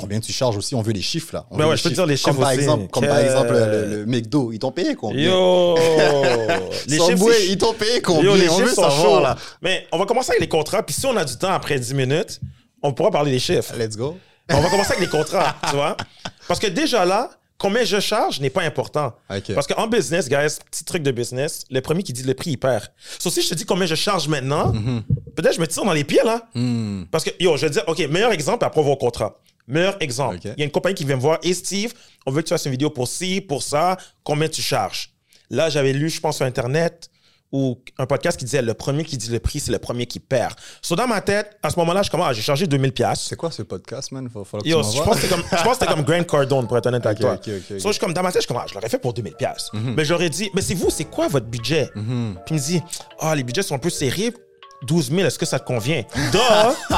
combien tu charges aussi? On veut les chiffres, là. Ben ouais, je peux te dire les chiffres comme par aussi. exemple, comme par exemple le McDo, ils t'ont payé combien? Yo! Les Subway, chiffres, ils t'ont payé combien? les On veut chiffres sont savoir, chauds. là. Mais on va commencer avec les contrats, puis si on a du temps après 10 minutes, on pourra parler des chiffres. Let's go. On va commencer avec les contrats, tu vois? Parce que déjà là, combien je charge n'est pas important. OK. Parce qu'en business, guys, petit truc de business, le premier qui dit le prix, il perd. Sauf si je te dis combien je charge maintenant, peut-être je me tire dans les pieds, là. Parce que, yo, je vais dire, OK, meilleur exemple, après on va au contrat. Meilleur exemple. OK. Il y a une compagnie qui vient me voir, et Steve, on veut que tu fasses une vidéo pour ci, pour ça, combien tu charges? Là, j'avais lu, je pense, sur Internet, ou un podcast qui disait le premier qui dit le prix, c'est le premier qui perd. So, dans ma tête, à ce moment-là, je commence, j'ai chargé 2000$. C'est quoi ce podcast, man? Faut que Yo, tu je m'envoies. pense que c'était comme Grant Cardone, pour être honnête avec toi. OK. So, je suis comme, dans ma tête, je l'aurais fait pour 2000$. Mais j'aurais dit, mais c'est vous, c'est quoi votre budget? Puis il me dit, les budgets sont un peu serrés. 12 000, est-ce que ça te convient? Duh!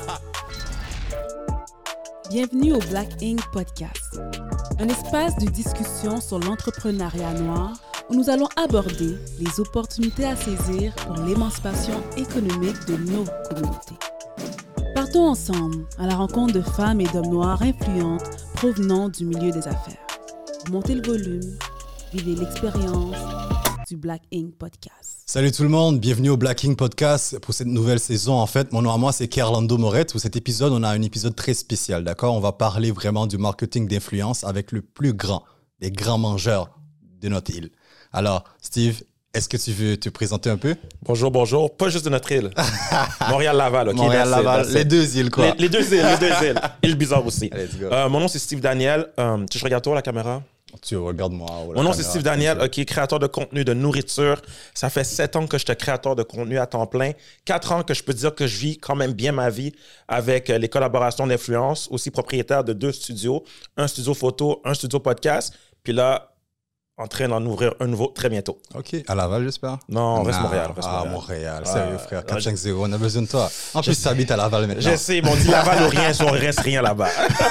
Bienvenue au Black Ink Podcast, un espace de discussion sur l'entrepreneuriat noir où nous allons aborder les opportunités à saisir pour l'émancipation économique de nos communautés. Partons ensemble à la rencontre de femmes et d'hommes noirs influentes provenant du milieu des affaires. Montez le volume, vivez l'expérience du Black Ink Podcast. Salut tout le monde, bienvenue au Black Ink Podcast pour cette nouvelle saison. En fait, mon nom à moi, c'est Kerlando Moret. Pour cet épisode, on a un épisode très spécial, d'accord? On va parler vraiment du marketing d'influence avec le plus grand des grands mangeurs de notre île. Alors, Steve, est-ce que tu veux te présenter un peu? Bonjour. Pas juste de notre île. Montréal-Laval, OK? Montréal-Laval, les deux îles, quoi. Les deux îles. Île bizarre aussi. Let's go. Mon nom, c'est Steve Daniel. Je regarde toi, la caméra? Tu regardes-moi. Mon nom, c'est Steve Daniel, OK, créateur de contenu de nourriture. Ça fait 7 ans que je suis créateur de contenu à temps plein. 4 ans que je peux dire que je vis quand même bien ma vie avec les collaborations d'influence. Aussi propriétaire de 2 studios, un studio photo, un studio podcast. Puis là, en train d'en ouvrir un nouveau très bientôt. OK. À Laval, j'espère? Non, reste Montréal. Montréal. Sérieux, frère. 450, on a besoin de toi. En plus, tu habites à Laval maintenant. Je sais, mais on dit Laval ou rien, on reste rien là-bas.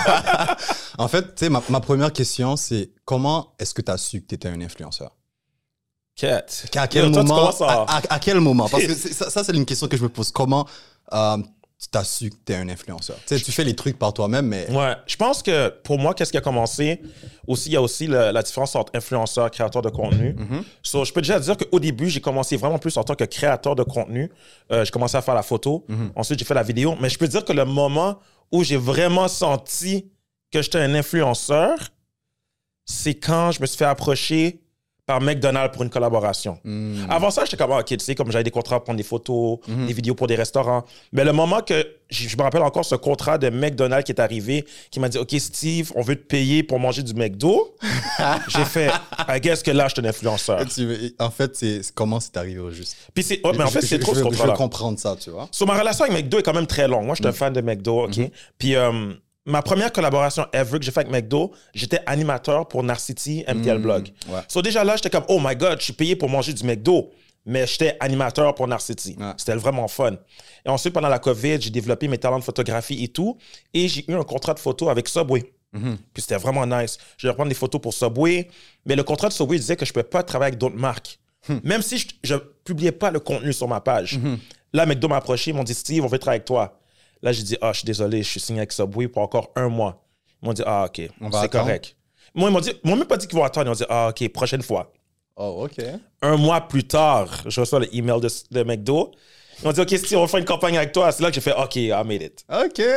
En fait, tu sais, ma première question, c'est comment est-ce que tu as su que tu étais un influenceur? Cat. À quel Yo, toi, tu moment? commences À quel moment? Parce que ça, c'est une question que je me pose. Comment tu as su que tu es un influenceur? Tu sais, tu fais les trucs par toi-même, mais... Ouais, je pense que pour moi, qu'est-ce qui a commencé? Il y a aussi la différence entre influenceur et créateur de contenu. So, je peux déjà dire qu'au début, j'ai commencé vraiment plus en tant que créateur de contenu. J'ai commencé à faire la photo. Ensuite, j'ai fait la vidéo. Mais je peux dire que le moment où j'ai vraiment senti que j'étais un influenceur, c'est quand je me suis fait approcher par McDonald's pour une collaboration. Avant ça, j'étais comme, OK, tu sais, comme j'avais des contrats pour prendre des photos, des vidéos pour des restaurants. Mais le moment que, je me rappelle encore ce contrat de McDonald's qui est arrivé, qui m'a dit, OK, Steve, on veut te payer pour manger du McDo. J'ai fait, I guess que là, je suis un influenceur. En fait, comment c'est arrivé au juste? Puis mais en fait, c'est trop ce Je contrat-là. veux comprendre ça, tu vois. So, ma relation avec McDo est quand même très longue. Moi, je suis un fan de McDo, OK? Puis ma première collaboration ever que j'ai fait avec McDo, j'étais animateur pour Narcity MTL Blog. Ouais. So déjà là, j'étais comme, oh my God, je suis payé pour manger du McDo. Mais j'étais animateur pour Narcity. Ouais. C'était vraiment fun. Et ensuite, pendant la COVID, j'ai développé mes talents de photographie et tout. Et j'ai eu un contrat de photo avec Subway. Puis c'était vraiment nice. Je vais reprendre des photos pour Subway. Mais le contrat de Subway disait que je ne pouvais pas travailler avec d'autres marques. Même si je ne publiais pas le contenu sur ma page. Là, McDo m'a approché, ils m'ont dit, Steve, on veut travailler avec toi. Là, j'ai dit, je suis désolé, je suis signé avec Subway pour encore 1 mois. Ils m'ont dit, OK, c'est correct. Moi, ils m'ont même pas dit qu'ils vont attendre. Ils m'ont dit, OK, prochaine fois. Oh, OK. 1 mois plus tard, je reçois le email de McDo. Ils m'ont dit, OK, Steve, on va faire une campagne avec toi. C'est là que j'ai fait, OK, I made it.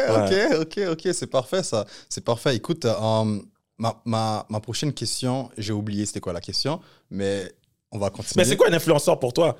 OK. C'est parfait, ça. C'est parfait. Écoute, ma prochaine question, j'ai oublié c'était quoi la question, mais on va continuer. Mais c'est quoi un influenceur pour toi?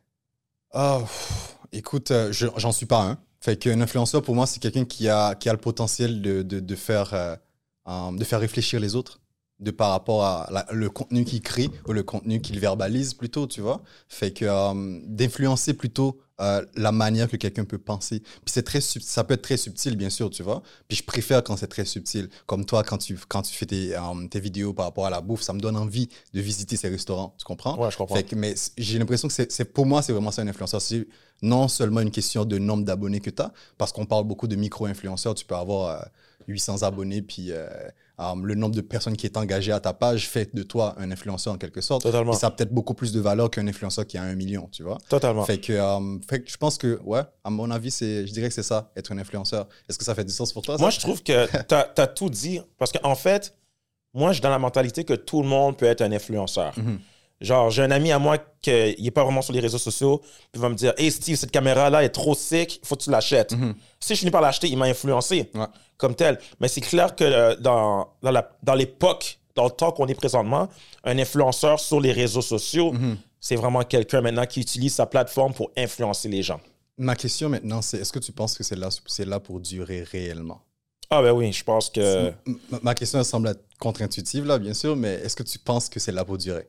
Écoute, j'en suis pas un. Fait qu'un influenceur, pour moi, c'est quelqu'un qui a le potentiel de faire réfléchir les autres par rapport à le contenu qu'il crée ou le contenu qu'il verbalise plutôt, tu vois. Fait que d'influencer plutôt la manière que quelqu'un peut penser. Puis ça peut être très subtil, bien sûr, tu vois. Puis je préfère quand c'est très subtil. Comme toi, quand tu fais tes vidéos par rapport à la bouffe, ça me donne envie de visiter ces restaurants. Tu comprends? Ouais, je comprends. Fait que, mais j'ai l'impression que pour moi, c'est vraiment ça un influenceur. C'est non seulement une question de nombre d'abonnés que tu as, parce qu'on parle beaucoup de micro-influenceurs. Tu peux avoir 800 abonnés, puis le nombre de personnes qui est engagé à ta page fait de toi un influenceur en quelque sorte. Totalement. Et ça a peut-être beaucoup plus de valeur qu'un influenceur qui a 1 million, tu vois. Totalement. Fait que je pense que, ouais, à mon avis, je dirais que c'est ça, être un influenceur. Est-ce que ça fait du sens pour toi, ça? Moi, je trouve que t'as tout dit. Parce qu'en fait, moi, je suis dans la mentalité que tout le monde peut être un influenceur. Genre, j'ai un ami à moi qui n'est pas vraiment sur les réseaux sociaux, puis il va me dire « Hey Steve, cette caméra-là est trop sick, il faut que tu l'achètes. Si je finis par l'acheter, il m'a influencé comme tel. Mais c'est clair que dans l'époque, dans le temps qu'on est présentement, un influenceur sur les réseaux sociaux, c'est vraiment quelqu'un maintenant qui utilise sa plateforme pour influencer les gens. Ma question maintenant, c'est est-ce que tu penses que c'est là pour durer réellement? Ah ben oui, je pense que... Ma question elle semble être contre-intuitive, là, bien sûr, mais est-ce que tu penses que c'est là pour durer?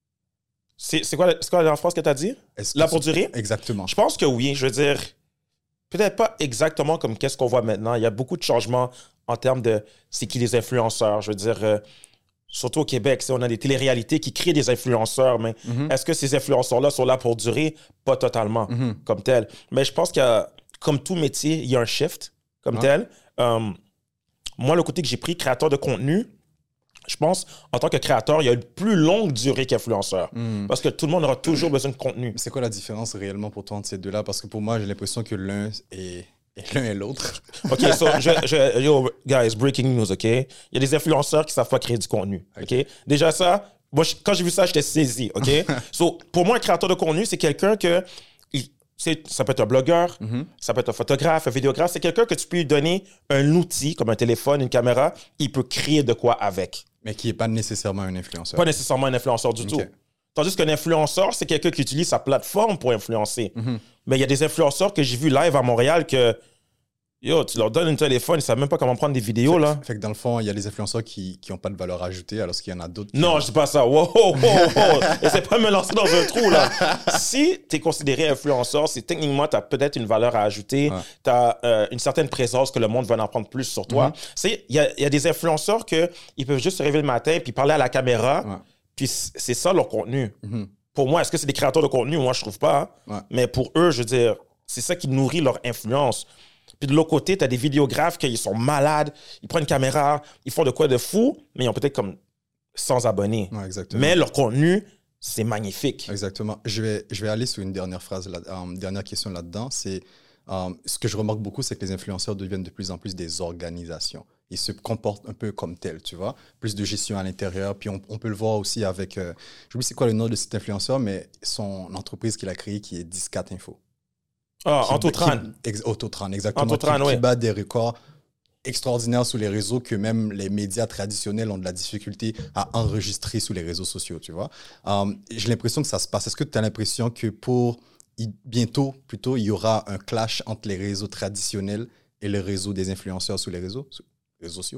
C'est quoi la dernière phrase que tu as dit? Là pour durer? Exactement. Je pense que oui. Je veux dire, peut-être pas exactement comme qu'est-ce qu'on voit maintenant. Il y a beaucoup de changements en termes de c'est qui les influenceurs. Je veux dire, surtout au Québec, on a des téléréalités qui créent des influenceurs, mais est-ce que ces influenceurs-là sont là pour durer? Pas totalement, comme tel. Mais je pense qu'il y a, comme tout métier, il y a un shift, comme tel. Moi, le côté que j'ai pris, créateur de contenu, je pense, en tant que créateur, il y a une plus longue durée qu'influenceur. Parce que tout le monde aura toujours besoin de contenu. C'est quoi la différence réellement pour toi entre ces deux-là? Parce que pour moi, j'ai l'impression que l'un est l'un et l'autre. OK, so, yo, guys, breaking news, OK? Il y a des influenceurs qui savent pas créer du contenu, OK? Déjà ça, moi, quand j'ai vu ça, j'étais saisi, OK? So, pour moi, un créateur de contenu, c'est quelqu'un que... ça peut être un blogueur, ça peut être un photographe, un vidéographe. C'est quelqu'un que tu peux lui donner un outil, comme un téléphone, une caméra, il peut créer de quoi avec. Mais qui n'est pas nécessairement un influenceur. Pas nécessairement un influenceur du tout. Tandis qu'un influenceur, c'est quelqu'un qui utilise sa plateforme pour influencer. Mais il y a des influenceurs que j'ai vus live à Montréal que, yo, tu leur donnes un téléphone, ils ne savent même pas comment prendre des vidéos, là. Fait que dans le fond, il y a des influenceurs qui n'ont pas de valeur ajoutée, alors qu'il y en a d'autres. Non, je dis pas ça. Wow. Essaie pas de me lancer dans un trou, là. Si tu es considéré influenceur, c'est techniquement, tu as peut-être une valeur à ajouter. Tu as une certaine présence que le monde va en apprendre plus sur toi. Il y a des influenceurs ils peuvent juste se réveiller le matin puis parler à la caméra. Puis c'est ça leur contenu. Pour moi, est-ce que c'est des créateurs de contenu? Moi, je trouve pas. Mais pour eux, je veux dire, c'est ça qui nourrit leur influence. Puis de l'autre côté, tu as des vidéographes qui sont malades, ils prennent une caméra, ils font de quoi de fou, mais ils ont peut-être comme 100 abonnés. Mais leur contenu, c'est magnifique. Exactement. Je vais aller sur une dernière phrase, dernière question là-dedans. C'est ce que je remarque beaucoup, c'est que les influenceurs deviennent de plus en plus des organisations. Ils se comportent un peu comme tels, tu vois. Plus de gestion à l'intérieur. Puis on peut le voir aussi avec, j'oublie c'est quoi le nom de cet influenceur, mais son entreprise qu'il a créée qui est 14 Info. Autotran. Autotran, exactement. Autotran, qui bat des records extraordinaires sur les réseaux que même les médias traditionnels ont de la difficulté à enregistrer sur les réseaux sociaux, tu vois. J'ai l'impression que ça se passe. Est-ce que tu as l'impression que bientôt, plutôt, il y aura un clash entre les réseaux traditionnels et le réseau des influenceurs sur les réseaux sociaux?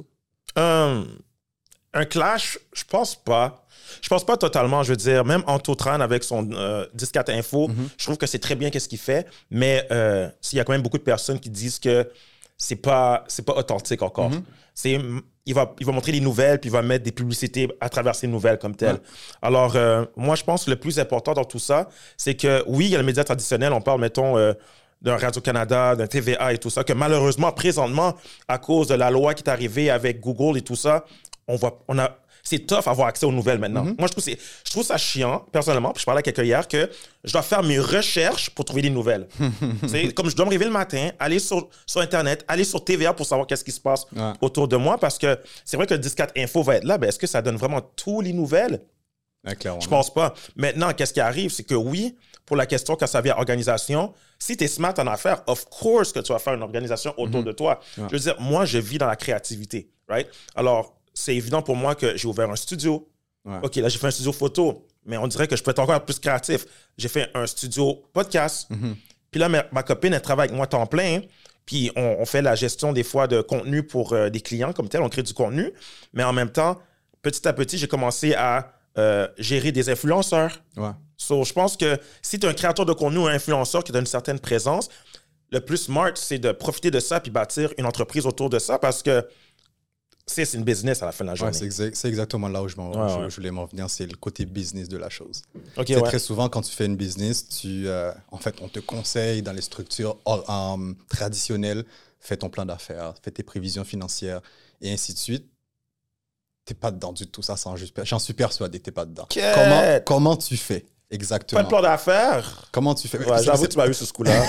Un clash, je pense pas. Je pense pas totalement. Je veux dire, même Autotran avec son 14 Info, je trouve que c'est très bien qu'est-ce qu'il fait, mais il y a quand même beaucoup de personnes qui disent que c'est pas authentique encore. Il va montrer des nouvelles, puis il va mettre des publicités à travers ces nouvelles comme telles. Alors, moi, je pense que le plus important dans tout ça, c'est que, oui, il y a le média traditionnel. On parle, mettons, d'un Radio-Canada, d'un TVA et tout ça, que malheureusement, présentement, à cause de la loi qui est arrivée avec Google et tout ça, c'est tough avoir accès aux nouvelles maintenant. Moi, je trouve ça chiant, personnellement. Puis je parlais à quelqu'un hier que je dois faire mes recherches pour trouver des nouvelles. Comme je dois me réveiller le matin, aller sur Internet, aller sur TVA pour savoir qu'est-ce qui se passe autour de moi. Parce que c'est vrai que le 14 Info va être là. Ben, est-ce que ça donne vraiment toutes les nouvelles? Je pense pas. Maintenant, qu'est-ce qui arrive? C'est que oui, pour la question quand ça vient à organisation, si tu es smart en affaires, of course que tu vas faire une organisation autour de toi. Je veux dire, moi, je vis dans la créativité, right? Alors, c'est évident pour moi que j'ai ouvert un studio. OK, là, j'ai fait un studio photo, mais on dirait que je peux être encore plus créatif. J'ai fait un studio podcast. Puis là, ma copine, elle travaille avec moi à temps plein. Puis on fait la gestion des fois de contenu pour des clients comme tel. On crée du contenu. Mais en même temps, petit à petit, j'ai commencé à gérer des influenceurs. So, je pense que si tu es un créateur de contenu ou un influenceur qui a une certaine présence, le plus smart, c'est de profiter de ça puis bâtir une entreprise autour de ça parce que c'est une business à la fin de la journée. C'est exactement là où je voulais m'en venir. C'est le côté business de la chose. Très souvent, quand tu fais une business, en fait, on te conseille dans les structures traditionnelles, fais ton plan d'affaires, fais tes prévisions financières et ainsi de suite. Tu n'es pas dedans du tout. Ça sent juste... J'en suis persuadé que tu n'es pas dedans. Comment tu fais? Exactement. Pas de plan d'affaires? Comment tu fais? Ouais, j'avoue que tu m'as eu ce coup-là.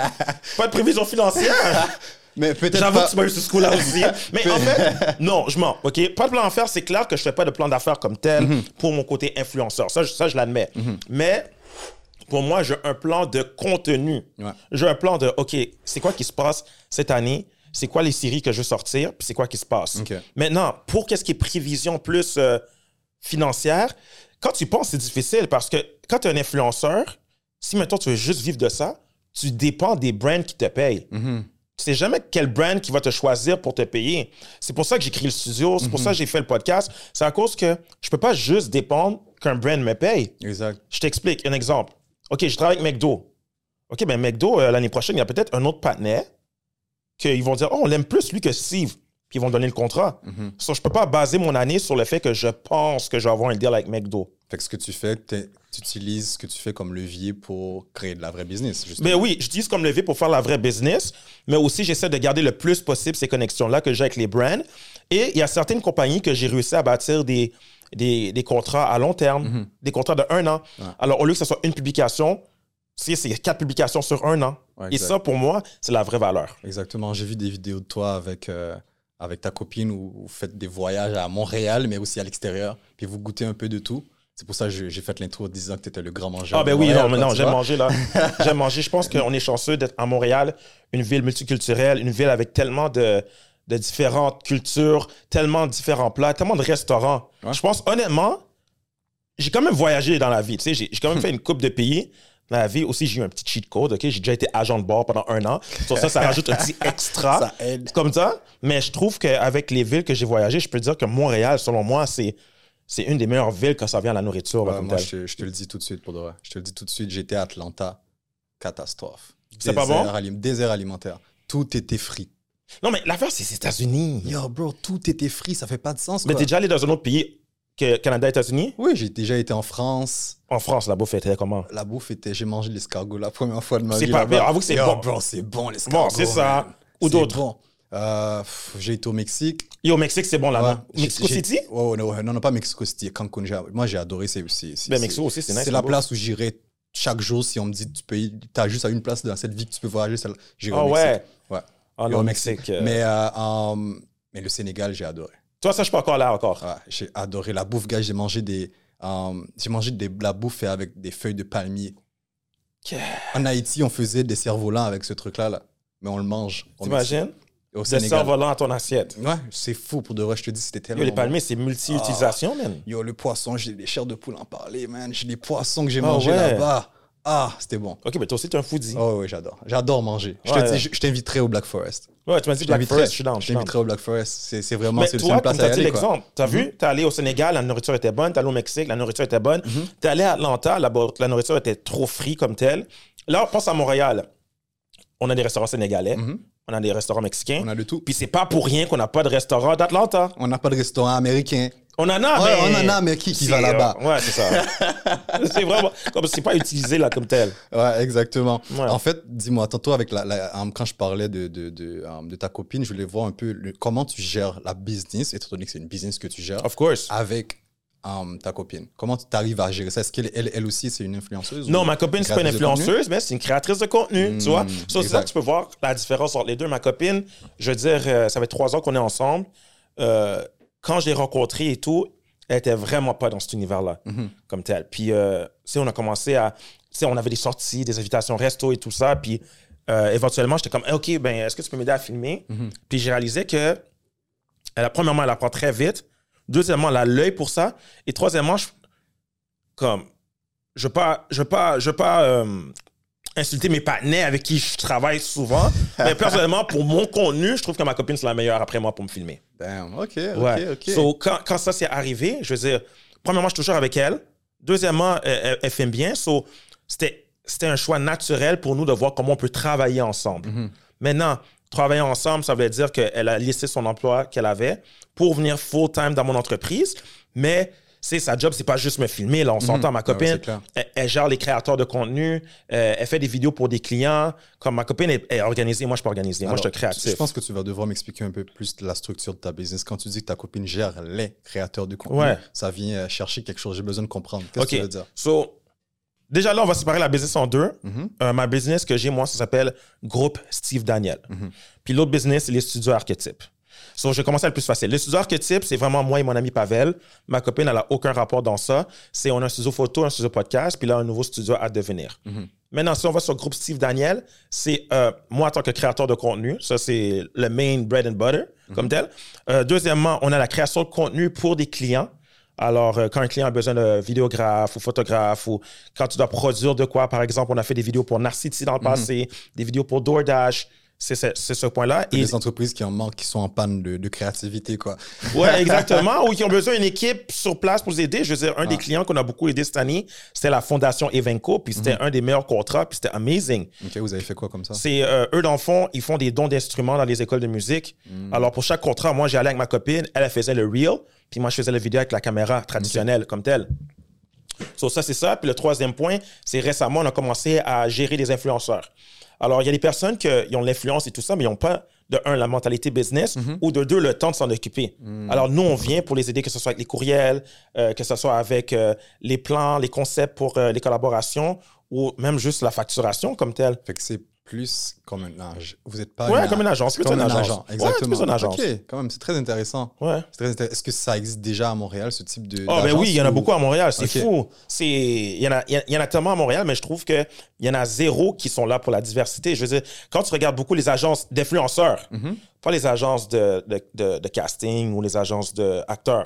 Pas de prévision financière? Mais peut-être j'avoue que tu m'as eu ce coup-là aussi. Mais en fait, non, je mens. OK? Pas de plan d'affaires, c'est clair que je fais pas de plan d'affaires comme tel pour mon côté influenceur. Ça je l'admets. Mais pour moi, j'ai un plan de contenu. Ouais. J'ai un plan de, OK, c'est quoi qui se passe cette année? C'est quoi les séries que je veux sortir? Puis c'est quoi qui se passe? Okay. Maintenant, pour qu'est-ce qui est prévision plus financière, quand tu penses, c'est difficile parce que quand tu es un influenceur, si maintenant tu veux juste vivre de ça, tu dépends des brands qui te payent. Tu sais jamais quel brand qui va te choisir pour te payer. C'est pour ça que j'ai créé le studio, c'est pour ça que j'ai fait le podcast. C'est à cause que je peux pas juste dépendre qu'un brand me paye. Exact. Je t'explique un exemple. OK, je travaille avec McDo. OK, ben McDo, l'année prochaine, il y a peut-être un autre partenaire qu'ils vont dire « Oh, on l'aime plus lui que Steve ». Puis ils vont donner le contrat. So, je peux pas baser mon année sur le fait que je pense que je vais avoir un deal avec McDo. Fait que ce que tu fais, tu utilises ce que tu fais comme levier pour créer de la vraie business, justement. Mais oui, j'utilise comme levier pour faire la vraie business, mais aussi j'essaie de garder le plus possible ces connexions-là que j'ai avec les brands. Et il y a certaines compagnies que j'ai réussi à bâtir des contrats à long terme, des contrats de 1 an. Ouais. Alors, au lieu que ce soit une publication, c'est 4 publications sur 1 an. Ouais, et ça, pour moi, c'est la vraie valeur. Exactement. J'ai vu des vidéos de toi avec ta copine où vous faites des voyages à Montréal, mais aussi à l'extérieur, puis vous goûtez un peu de tout. C'est pour ça que j'ai fait l'intro en disant que tu étais le grand mangeur. Ah ben oui, non, j'aime manger là. J'aime manger. Je pense qu'on est chanceux d'être à Montréal, une ville multiculturelle, une ville avec tellement de différentes cultures, tellement de différents plats, tellement de restaurants. Ouais. Je pense, honnêtement, j'ai quand même voyagé dans la vie. Tu sais, j'ai quand même fait une couple de pays. Dans la vie aussi, j'ai eu un petit cheat code. Okay? J'ai déjà été agent de bord pendant 1 an. Sur ça rajoute un petit extra. Ça aide. Comme ça. Mais je trouve qu'avec les villes que j'ai voyagées, je peux dire que Montréal, selon moi, c'est une des meilleures villes quand ça vient à la nourriture. Ouais, moi, je te le dis tout de suite, pour de vrai. Je te le dis tout de suite, j'étais à Atlanta. Catastrophe. C'est pas bon? Désert alimentaire. Tout était frit. Non, mais l'affaire, c'est les États-Unis. Yo, bro, tout était frit. Ça fait pas de sens, Mais t'es déjà allé dans un autre pays que Canada, États-Unis? Oui, j'ai déjà été en France. En France, la bouffe était comment? La bouffe était... J'ai mangé l'escargot la première fois de ma vie. C'est pas bien. Avoue que c'est bon. Bro, c'est bon, l'escargot. Bon, c'est ça. Ou d'autres? Bon. J'ai été au Mexique. Et au Mexique, c'est bon là-bas. Ouais, Mexico City? Oh, non, pas Mexico City. Cancun. Moi, j'ai adoré. Mexico aussi, c'est nice. C'est la place où j'irais chaque jour. Si on me dit, tu as juste à une place dans cette vie que tu peux voyager, j'irai au Mexique. Ouais. Oh non, au Mexique. Mais le Sénégal, j'ai adoré. Toi, ça, je suis pas encore là encore. Ouais, j'ai adoré la bouffe, gars. J'ai mangé de la bouffe avec des feuilles de palmier. En Haïti, on faisait des cerfs-volants avec ce truc-là, là. Mais on le mange. T'imagines? Des cerfs-volants à ton assiette. Ouais, c'est fou pour de vrai. Je te dis, c'était tellement. Les palmiers, c'est multi-utilisation, man. Yo, le poisson, j'ai des chairs de poule en parler, man. J'ai des poissons que j'ai mangés là-bas. Ah, c'était bon. OK, mais toi aussi, tu es un foodie. Oh oui, j'adore. J'adore manger. Je t'inviterai au Black Forest. Ouais, tu m'as dit Black Forest, je suis down. Je t'inviterai au Black Forest. C'est vraiment c'est une place à y aller. L'exemple. Tu as vu, tu es allé au Sénégal, la nourriture était bonne. Tu es allé au Mexique, la nourriture était bonne. Tu es allé à Atlanta, là-bas, la nourriture était trop frite comme telle. Là, on pense à Montréal. On a des restaurants sénégalais. On a des restaurants mexicains. On a de tout. Puis c'est pas pour rien qu'on n'a pas de restaurant d'Atlanta. On n'a pas de restaurant américain. On en a, mais... on en a, mais qui va là-bas? Ouais, c'est ça. C'est vraiment... Comme c'est pas utilisé là comme tel. Ouais, exactement. Ouais. En fait, dis-moi, tantôt, quand je parlais de ta copine, je voulais voir un peu comment tu gères la business, étant donné que c'est une business que tu gères. Of course. Avec ta copine. Comment tu arrives à gérer ça? Est-ce qu'elle aussi, c'est une influenceuse? Non, ma copine, c'est pas une influenceuse, mais c'est une créatrice de contenu, tu vois. C'est là que tu peux voir la différence entre les deux. Ma copine, je veux dire, ça fait 3 ans qu'on est ensemble. Quand je l'ai rencontrée et tout, elle était vraiment pas dans cet univers-là, comme tel. Puis, on a commencé à... on avait des sorties, des invitations resto et tout ça. Puis, éventuellement, j'étais comme, OK, ben, est-ce que tu peux m'aider à filmer? Puis, j'ai réalisé que, premièrement, elle apprend très vite. Deuxièmement, elle a l'œil pour ça. Et troisièmement, je veux pas insulter mes partenaires avec qui je travaille souvent. Mais personnellement, pour mon contenu, je trouve que ma copine, c'est la meilleure après moi pour me filmer. Damn, OK. So, quand ça s'est arrivé, je veux dire, premièrement, je suis toujours avec elle. Deuxièmement, elle filme bien. So, c'était un choix naturel pour nous de voir comment on peut travailler ensemble. Maintenant, travailler ensemble, ça voulait dire qu'elle a laissé son emploi qu'elle avait pour venir full-time dans mon entreprise. Mais sa job, c'est pas juste me filmer. Là, on s'entend, ma copine, elle gère les créateurs de contenu, elle fait des vidéos pour des clients. Comme ma copine est organisée, moi, je suis pas organisé. Moi, je suis créatif. Je pense que tu vas devoir m'expliquer un peu plus la structure de ta business. Quand tu dis que ta copine gère les créateurs de contenu, ça vient chercher quelque chose. J'ai besoin de comprendre. Qu'est-ce que tu veux dire? Déjà là, on va séparer la business en deux. Ma business que j'ai, moi, ça s'appelle Groupe Steve Daniel. Puis l'autre business, c'est les studios archétypes. Je vais commencer le plus facile. Les studios archétypes, c'est vraiment moi et mon ami Pavel. Ma copine, elle n'a aucun rapport dans ça. On a un studio photo, un studio podcast, puis là, un nouveau studio à devenir. Maintenant, si on va sur le groupe Steve Daniel, c'est moi en tant que créateur de contenu. Ça, c'est le main bread and butter, comme tel. Deuxièmement, on a la création de contenu pour des clients. Alors, quand un client a besoin de vidéographe ou photographe, ou quand tu dois produire de quoi, par exemple, on a fait des vidéos pour Narcity dans le passé, des vidéos pour DoorDash. C'est ce point-là. Et des entreprises qui en manquent, qui sont en panne de créativité, quoi. Ouais, exactement. Ou qui ont besoin d'une équipe sur place pour les aider. Je veux dire, un des clients qu'on a beaucoup aidé cette année, c'était la Fondation Evenco, puis c'était un des meilleurs contrats, puis c'était amazing. OK, vous avez fait quoi comme ça? C'est eux, dans le fond, ils font des dons d'instruments dans les écoles de musique. Alors, pour chaque contrat, moi, j'allais avec ma copine, elle faisait le reel, puis moi, je faisais la vidéo avec la caméra traditionnelle, comme telle. Ça, c'est ça. Puis le troisième point, c'est récemment, on a commencé à gérer des influenceurs. Alors, il y a des personnes qui ont l'influence et tout ça, mais ils n'ont pas, de un, la mentalité business, ou de deux, le temps de s'en occuper. Alors, nous, on vient pour les aider, que ce soit avec les courriels, que ce soit avec les plans, les concepts pour les collaborations, ou même juste la facturation comme telle. Fait que c'est plus comme un agent. Vous n'êtes pas comme une agence. C'est comme un agent. Exactement. Ouais, une agence. OK, quand même, c'est très intéressant. Ouais. Est-ce que ça existe déjà à Montréal, ce type de ben oui, il y en a beaucoup à Montréal. C'est fou. Il y en a tellement à Montréal, mais je trouve qu'il y en a zéro qui sont là pour la diversité. Je veux dire, quand tu regardes beaucoup les agences d'influenceurs, pas les agences de casting ou les agences d'acteurs,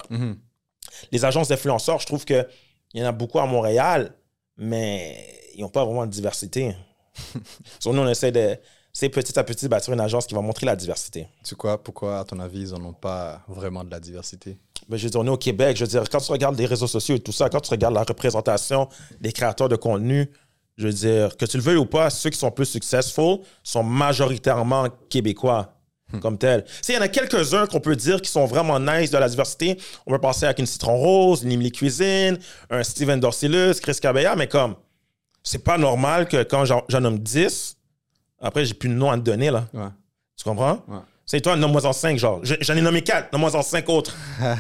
les agences d'influenceurs, je trouve qu'il y en a beaucoup à Montréal, mais ils n'ont pas vraiment de diversité. Nous, on essaie petit à petit bâtir une agence qui va montrer la diversité. Tu sais quoi, pourquoi, à ton avis, ils n'en ont pas vraiment de la diversité? Ben, je veux dire, on est au Québec. Je veux dire, quand tu regardes les réseaux sociaux et tout ça, quand tu regardes la représentation des créateurs de contenu, je veux dire, que tu le veuilles ou pas, ceux qui sont plus successful sont majoritairement québécois. Comme tel. Il y en a quelques-uns qu'on peut dire qui sont vraiment nice de la diversité. On peut penser à une Citron Rose, une Emily Cuisine, un Steven Dorcilus, Chris Cabella, mais comme, c'est pas normal que quand j'en nomme 10, après, j'ai plus de nom à te donner, là. Ouais. Tu comprends? Ouais. C'est toi, nomme-moi en 5, genre. J'en ai nommé 4, nomme-moi en 5 autres.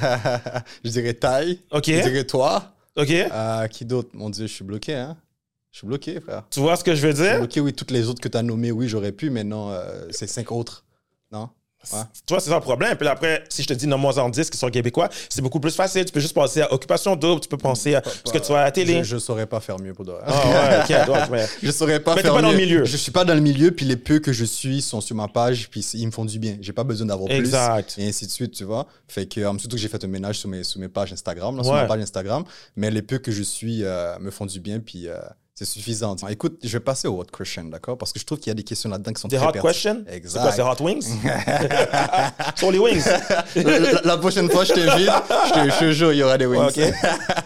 Je dirais Taille. OK. Je dirais toi. OK. Qui d'autre? Mon Dieu, je suis bloqué, hein? Je suis bloqué, frère. Tu vois ce que je veux dire? OK, oui, toutes les autres que tu as nommées, oui, j'aurais pu, mais non, c'est 5 autres. Non? Ouais. Tu vois, c'est ça le problème. Puis après, si je te dis nomme-moi en 10 qui sont québécois, c'est beaucoup plus facile. Tu peux juste penser à Occupation Double, tu peux penser à ce que tu vois à la télé. Je saurais pas faire mieux pour de vrai. Ah ouais, OK. Donc, mais... Je saurais pas mais faire mieux. Mais t'es pas dans le milieu. Je suis pas dans le milieu, puis les peu que je suis sont sur ma page, puis ils me font du bien. J'ai pas besoin d'avoir plus. Exact. Et ainsi de suite, tu vois. Fait que, surtout que j'ai fait un ménage sur mes pages Instagram, là, sur ma page Instagram. Mais les peu que je suis me font du bien, puis... c'est suffisant. Écoute, je vais passer au hot question, d'accord? Parce que je trouve qu'il y a des questions là-dedans qui sont très pertinentes. Des hot questions? Exact. C'est quoi, c'est hot wings? Sur les wings. la prochaine fois, je t'invite. Je te jure, il y aura des wings. Okay.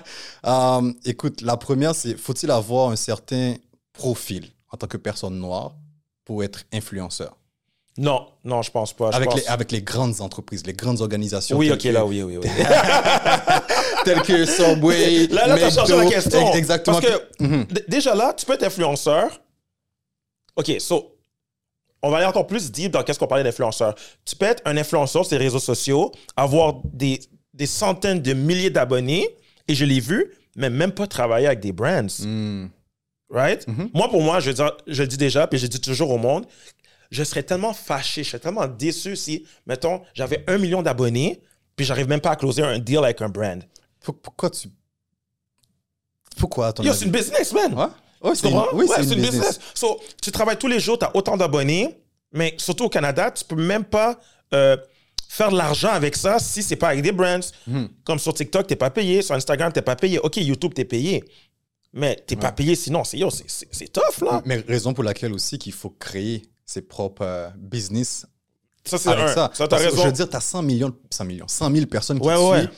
Écoute, la première, c'est faut-il avoir un certain profil en tant que personne noire pour être influenceur? Non, je pense pas. Avec les grandes entreprises, les grandes organisations. Oui, OK, là, oui. Telles que Subway, là tu as changé la question. Exactement. Parce que déjà là, tu peux être influenceur. OK, on va aller encore plus deep dans qu'est-ce qu'on parlait d'influenceur. Tu peux être un influenceur sur les réseaux sociaux, avoir des centaines de milliers d'abonnés, et je l'ai vu, mais même pas travailler avec des brands. Right? Moi, pour moi, je le dis déjà, puis je le dis toujours au monde, je serais tellement fâché, je serais tellement déçu si, mettons, j'avais 1 million d'abonnés, puis j'arrive même pas à closer un deal avec un brand. Pourquoi, à ton avis? C'est une business, man. Ouais, c'est une business. Tu travailles tous les jours, tu as autant d'abonnés, mais surtout au Canada, tu peux même pas faire de l'argent avec ça si c'est pas avec des brands. Comme sur TikTok, t'es pas payé. Sur Instagram, t'es pas payé. OK, YouTube, t'es payé. Mais t'es pas payé sinon. C'est tough, là. Mais raison pour laquelle aussi qu'il faut créer ses propres business. Ça, c'est avec ça. Ça, t'as raison. Je veux dire, t'as 100 000 personnes qui te suivent.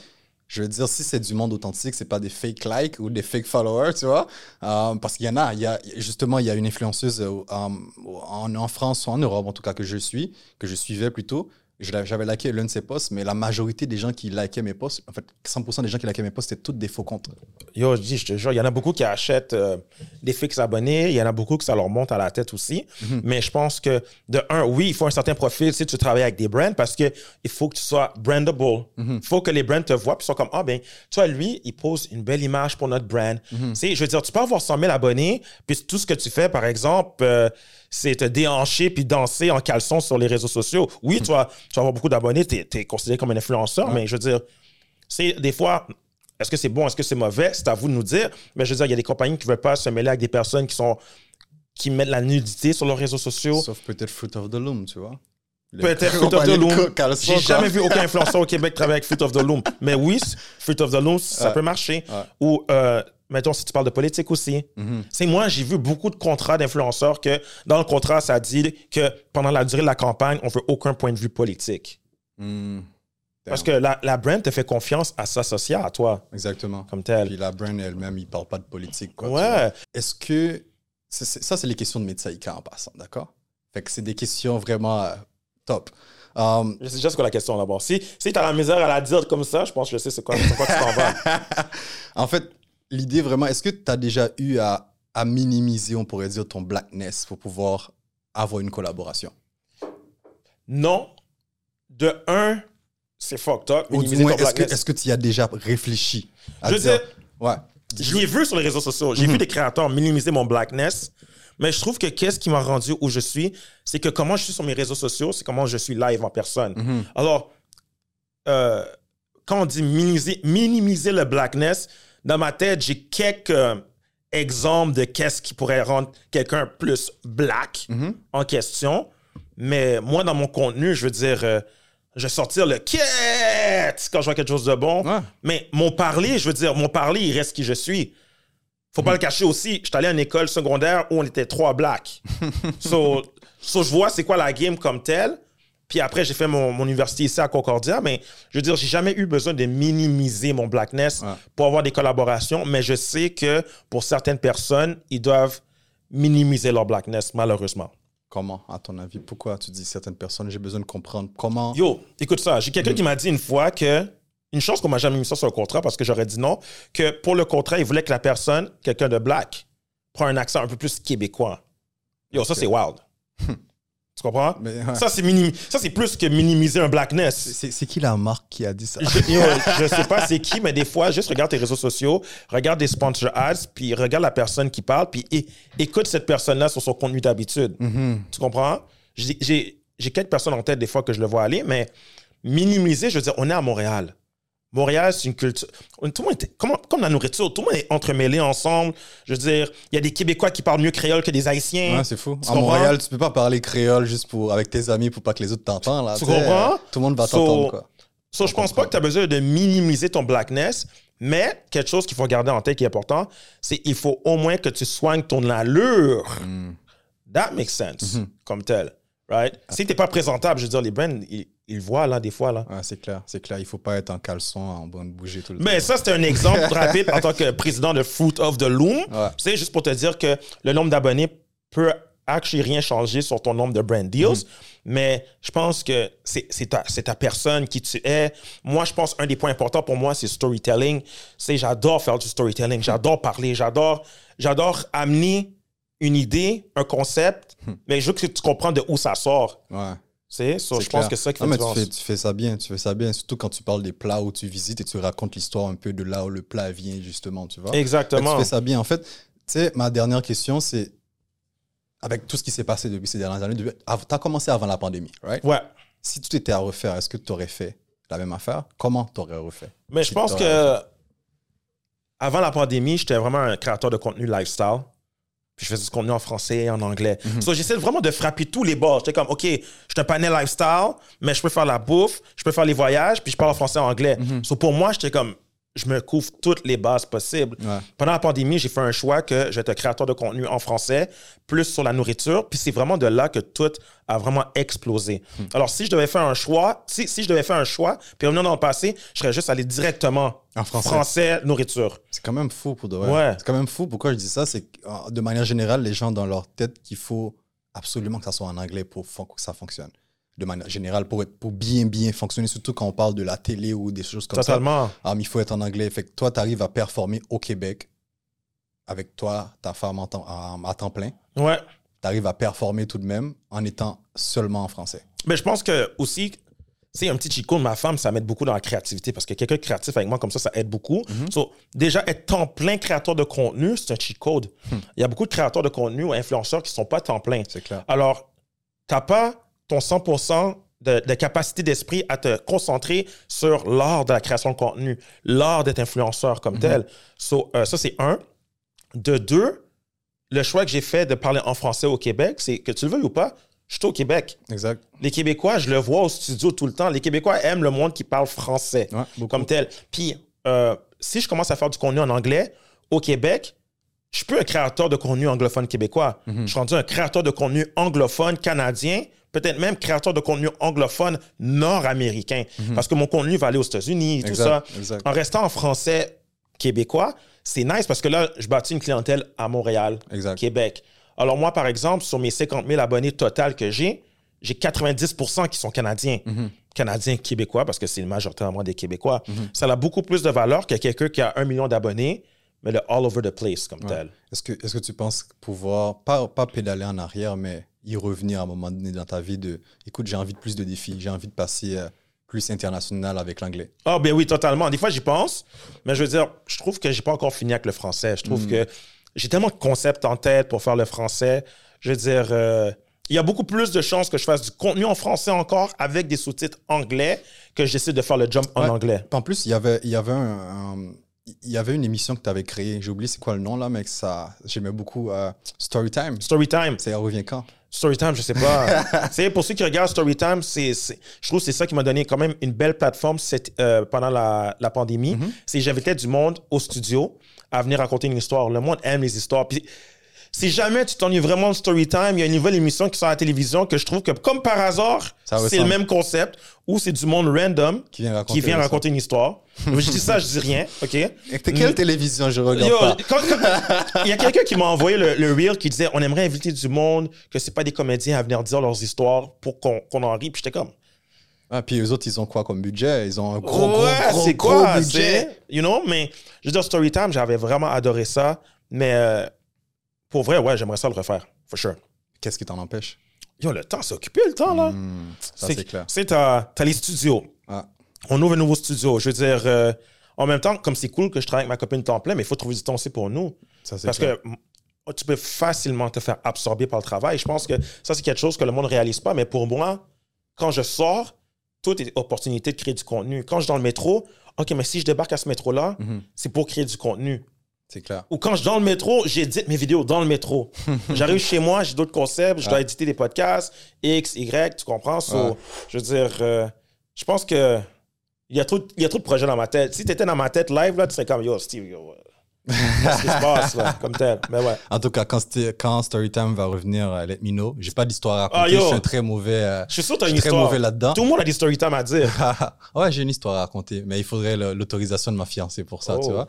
Je veux dire, si c'est du monde authentique, c'est pas des fake likes ou des fake followers, tu vois. Parce qu'il y en a, justement, il y a une influenceuse en France ou en Europe, en tout cas, que je suivais plutôt. J'avais liké l'un de ses posts, mais la majorité des gens qui likaient mes posts, en fait, 100% des gens qui likaient mes posts, c'était toutes des faux comptes. Yo, je te jure, il y en a beaucoup qui achètent des fixes abonnés. Il y en a beaucoup que ça leur monte à la tête aussi. Mais je pense que, de un, oui, il faut un certain profil si tu travailles avec des brands parce qu'il faut que tu sois brandable. Il faut que les brands te voient et soient comme, ah ben, tu vois, lui, il pose une belle image pour notre brand. Tu sais, je veux dire, tu peux avoir 100 000 abonnés, puis tout ce que tu fais, par exemple, c'est te déhancher puis danser en caleçon sur les réseaux sociaux. Oui, tu vas avoir beaucoup d'abonnés, tu es considéré comme un influenceur, mais je veux dire, c'est des fois, est-ce que c'est bon, est-ce que c'est mauvais? C'est à vous de nous dire. Mais je veux dire, il y a des compagnies qui ne veulent pas se mêler avec des personnes qui mettent la nudité sur leurs réseaux sociaux. Sauf peut-être Fruit of the Loom, tu vois. Peut-être Fruit of the Loom. J'ai jamais vu aucun influenceur au Québec travailler avec Fruit of the Loom. Mais oui, Fruit of the Loom, ça peut marcher. Ou, mettons, si tu parles de politique aussi. C'est moi, j'ai vu beaucoup de contrats d'influenceurs que dans le contrat, ça dit que pendant la durée de la campagne, on ne veut aucun point de vue politique. Parce que la brand te fait confiance à s'associer à toi. Exactement. Comme tel. Puis la brand elle-même, il ne parle pas de politique. Quoi, ouais. Est-ce que... Ça, c'est les questions de Metsaïka en passant, d'accord? Fait que c'est des questions vraiment top. Je sais déjà ce que la question d'abord. Si tu as la misère à la dire comme ça, je pense que je sais c'est quoi tu t'en vas. En fait, l'idée vraiment, est-ce que tu as déjà eu à minimiser, on pourrait dire, ton blackness pour pouvoir avoir une collaboration? Non. De un, c'est fucked up. Ou du moins, est-ce que tu y as déjà réfléchi? Je veux dire, ouais. Je l'ai vu sur les réseaux sociaux. J'ai vu des créateurs minimiser mon blackness. Mais je trouve que qu'est-ce qui m'a rendu où je suis, c'est que comment je suis sur mes réseaux sociaux, c'est comment je suis live en personne. Alors, quand on dit minimiser le blackness, dans ma tête, j'ai quelques exemples de qu'est-ce qui pourrait rendre quelqu'un plus black en question. Mais moi, dans mon contenu, je veux dire, je vais sortir le quête quand je vois quelque chose de bon. Ouais. Mais mon parler, je veux dire, il reste qui je suis. Faut pas le cacher aussi. Je suis allé à une école secondaire où on était 3 blacks. so, je vois c'est quoi la game comme telle. Puis après, j'ai fait mon université ici à Concordia. Mais je veux dire, j'ai jamais eu besoin de minimiser mon blackness pour avoir des collaborations. Mais je sais que pour certaines personnes, ils doivent minimiser leur blackness, malheureusement. Comment, à ton avis? Pourquoi tu dis certaines personnes? J'ai besoin de comprendre comment... Yo, écoute ça. J'ai quelqu'un qui m'a dit une fois que... Une chance qu'on m'a jamais mis ça sur le contrat parce que j'aurais dit non. Que pour le contrat, il voulait que la personne, quelqu'un de black, prenne un accent un peu plus québécois. Yo, ça, c'est wild. Tu comprends? Mais, ouais. Ça, c'est plus que minimiser un blackness. C'est qui la marque qui a dit ça? Je sais pas c'est qui, mais des fois, juste regarde tes réseaux sociaux, regarde des sponsor ads, puis regarde la personne qui parle, puis écoute cette personne-là sur son contenu d'habitude. Tu comprends? J'ai quelques personnes en tête des fois que je le vois aller, mais minimiser, je veux dire, on est à Montréal. Montréal, c'est une culture... Tout le monde est, comme la nourriture, tout le monde est entremêlé ensemble. Je veux dire, il y a des Québécois qui parlent mieux créole que des Haïtiens. Ouais, c'est fou. À Montréal, tu peux pas parler créole juste avec tes amis pour pas que les autres t'entendent. Là. Tu comprends? Tout le monde va t'entendre, quoi. Je pense pas que tu as besoin de minimiser ton blackness, mais quelque chose qu'il faut garder en tête qui est important, c'est qu'il faut au moins que tu soignes ton allure. That makes sense, comme tel. Right? Si t'es pas présentable, je veux dire, les brands, ils voient là, des fois. Là. Ouais, c'est clair. Il faut pas être en caleçon, en train de bouger tout le temps. Mais ça, c'était un exemple rapide en tant que président de Fruit of the Loom. Ouais. Tu sais, juste pour te dire que le nombre d'abonnés peut actually rien changer sur ton nombre de brand deals. Mais je pense que c'est ta personne qui tu es. Moi, je pense un des points importants pour moi, c'est storytelling. C'est j'adore faire du storytelling. J'adore parler. J'adore amener une idée, un concept, mais je veux que tu comprennes de où ça sort. Ouais. Je pense que c'est ça qui fait la différence. Tu fais ça bien, surtout quand tu parles des plats où tu visites et tu racontes l'histoire un peu de là où le plat vient, justement, tu vois. Exactement. Tu fais ça bien. En fait, tu sais, ma dernière question, c'est, avec tout ce qui s'est passé depuis ces dernières années, tu as commencé avant la pandémie, right? Ouais. Si tout était à refaire, est-ce que tu aurais fait la même affaire? Comment tu aurais refait? Mais je pense que avant la pandémie, j'étais vraiment un créateur de contenu lifestyle. Puis je faisais du contenu en français et en anglais. So, j'essaie vraiment de frapper tous les bords. J'étais comme, OK, je suis un panel lifestyle, mais je peux faire la bouffe, je peux faire les voyages, puis je parle en français et en anglais. So, pour moi, j'étais comme, je me couvre toutes les bases possibles. Ouais. Pendant la pandémie, j'ai fait un choix que je vais être créateur de contenu en français, plus sur la nourriture. Puis c'est vraiment de là que tout a vraiment explosé. Alors, si je devais faire un choix, si je devais faire un choix, puis revenir dans le passé, je serais juste allé directement En français. français, nourriture. C'est quand même fou pour de vrai. Ouais. C'est quand même fou. Pourquoi je dis ça? C'est que de manière générale, les gens dans leur tête qu'il faut absolument que ça soit en anglais pour que ça fonctionne. De manière générale, pour bien fonctionner, surtout quand on parle de la télé ou des choses comme Totalement. ça. Il faut être en anglais. Fait que toi, tu arrives à performer au Québec avec toi, ta femme à temps plein. Ouais. Tu arrives à performer tout de même en étant seulement en français. Mais je pense que aussi, c'est un petit chico de ma femme, ça m'aide beaucoup dans la créativité parce que quelqu'un de créatif avec moi comme ça aide beaucoup. So, déjà, être temps plein créateur de contenu, c'est un cheat code. Il y a beaucoup de créateurs de contenu ou influenceurs qui ne sont pas temps plein. C'est clair. Alors, tu n'as pas ton 100% de capacité d'esprit à te concentrer sur l'art de la création de contenu, l'art d'être influenceur comme tel. So, ça, c'est un. De deux, le choix que j'ai fait de parler en français au Québec, c'est que tu le veux ou pas, je suis au Québec. Exact. Les Québécois, je le vois au studio tout le temps. Les Québécois aiment le monde qui parle français Ouais, beaucoup. comme tel. Puis, si je commence à faire du contenu en anglais au Québec, je suis plus un créateur de contenu anglophone québécois. Je suis rendu un créateur de contenu anglophone canadien, peut-être même créateur de contenu anglophone nord-américain. Parce que mon contenu va aller aux États-Unis, tout ça. Exact. En restant en français québécois, c'est nice parce que là, je bâtis une clientèle à Montréal, Exact. Québec. Alors moi, par exemple, sur mes 50 000 abonnés total que j'ai 90% qui sont Canadiens. Canadiens québécois, parce que c'est majoritairement des Québécois. Ça a beaucoup plus de valeur que quelqu'un qui a 1 million d'abonnés, mais le all over the place comme tel. Est-ce que tu penses pouvoir, pas pédaler en arrière, mais y revenir à un moment donné dans ta vie de, écoute, j'ai envie de plus de défis, j'ai envie de passer plus international avec l'anglais? Ah, ben oui, totalement. Des fois, j'y pense, mais je veux dire, je trouve que j'ai pas encore fini avec le français. Je trouve que j'ai tellement de concepts en tête pour faire le français. Je veux dire, il y a beaucoup plus de chances que je fasse du contenu en français encore avec des sous-titres anglais que je décide de faire le jump en anglais. En plus, il y avait une émission que tu avais créée. J'ai oublié c'est quoi le nom là, mais j'aimais beaucoup Storytime. Storytime. Ça revient quand? Storytime, je sais pas. Pour ceux qui regardent Storytime, je trouve que c'est ça qui m'a donné quand même une belle plateforme pendant la pandémie. C'est j'invitais du monde au studio à venir raconter une histoire. Le monde aime les histoires. Puis, si jamais tu t'ennuies vraiment de Storytime, il y a une nouvelle émission qui sort à la télévision que je trouve que, comme par hasard, c'est le même concept où c'est du monde random qui vient raconter une histoire. Je dis ça, je dis rien, OK? Quelle télévision je regarde pas? Il y a quelqu'un qui m'a envoyé le reel qui disait on aimerait inviter du monde, que c'est pas des comédiens à venir dire leurs histoires pour qu'on en rie. Puis j'étais comme... Ah, puis eux autres, ils ont quoi comme budget? Ils ont un gros budget. Mais je veux dire, Storytime, j'avais vraiment adoré ça. Mais... pour vrai, ouais, j'aimerais ça le refaire, for sure. Qu'est-ce qui t'en empêche? Le temps, c'est occupé, le temps, là. Ça, c'est clair. Tu sais, t'as les studios. Ah. On ouvre un nouveau studio. Je veux dire, en même temps, comme c'est cool que je travaille avec ma copine temps plein, mais il faut trouver du temps aussi pour nous. Ça, c'est Parce clair. que tu peux facilement te faire absorber par le travail. Je pense que ça, c'est quelque chose que le monde ne réalise pas. Mais pour moi, quand je sors, toute est opportunité de créer du contenu. Quand je suis dans le métro, OK, mais si je débarque à ce métro-là, c'est pour créer du contenu. C'est clair. Ou quand je suis dans le métro, j'édite mes vidéos dans le métro. J'arrive chez moi, j'ai d'autres concepts, je dois éditer des podcasts, X, Y, tu comprends? Je veux dire, je pense que il y a trop de projets dans ma tête. Si tu étais dans ma tête live, là, tu serais comme, yo, Steve, yo, qu'est-ce qui se passe, là, comme tel. Mais ouais. En tout cas, quand Storytime va revenir, let me know. J'ai pas d'histoire à raconter, je suis un très mauvais. Je suis sûr que tu as une très histoire. mauvais là-dedans. Tout le monde a des storytime à dire. Ouais, j'ai une histoire à raconter, mais il faudrait l'autorisation de ma fiancée pour ça, tu vois.